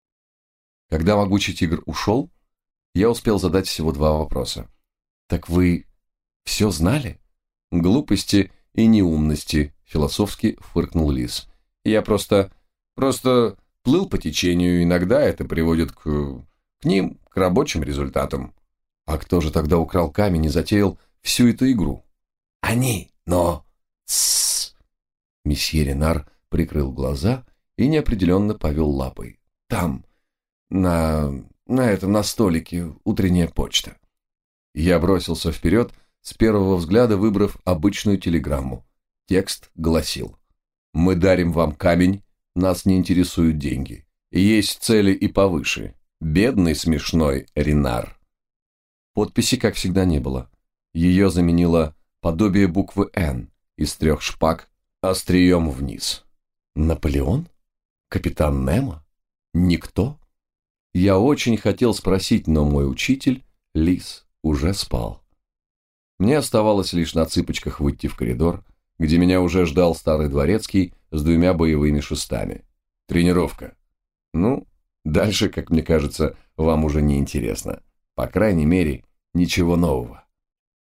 C: Когда могучий тигр ушел, я успел задать всего два вопроса. «Так вы все знали?» «Глупости и неумности», — философски фыркнул лис. «Я просто... просто плыл по течению, иногда это приводит к... к ним, к рабочим результатам». «А кто же тогда украл камень и затеял всю эту игру?» «Они, но...» «Тссс!» Месье Ренар прикрыл глаза и неопределенно повел лапой. «Там, на... на этом, на столике, утренняя почта». Я бросился вперед, с первого взгляда выбрав обычную телеграмму. Текст гласил: «Мы дарим вам камень, нас не интересуют деньги. Есть цели и повыше. Бедный смешной Ренар». Подписи, как всегда, не было. Ее заменило подобие буквы «Н» из трех шпаг острием вниз. Наполеон? Капитан Немо? Никто? Я очень хотел спросить, но мой учитель, лис, уже спал. Мне оставалось лишь на цыпочках выйти в коридор, где меня уже ждал старый дворецкий с двумя боевыми шестами. Тренировка. Ну, дальше, как мне кажется, вам уже не интересно. По крайней мере, ничего нового.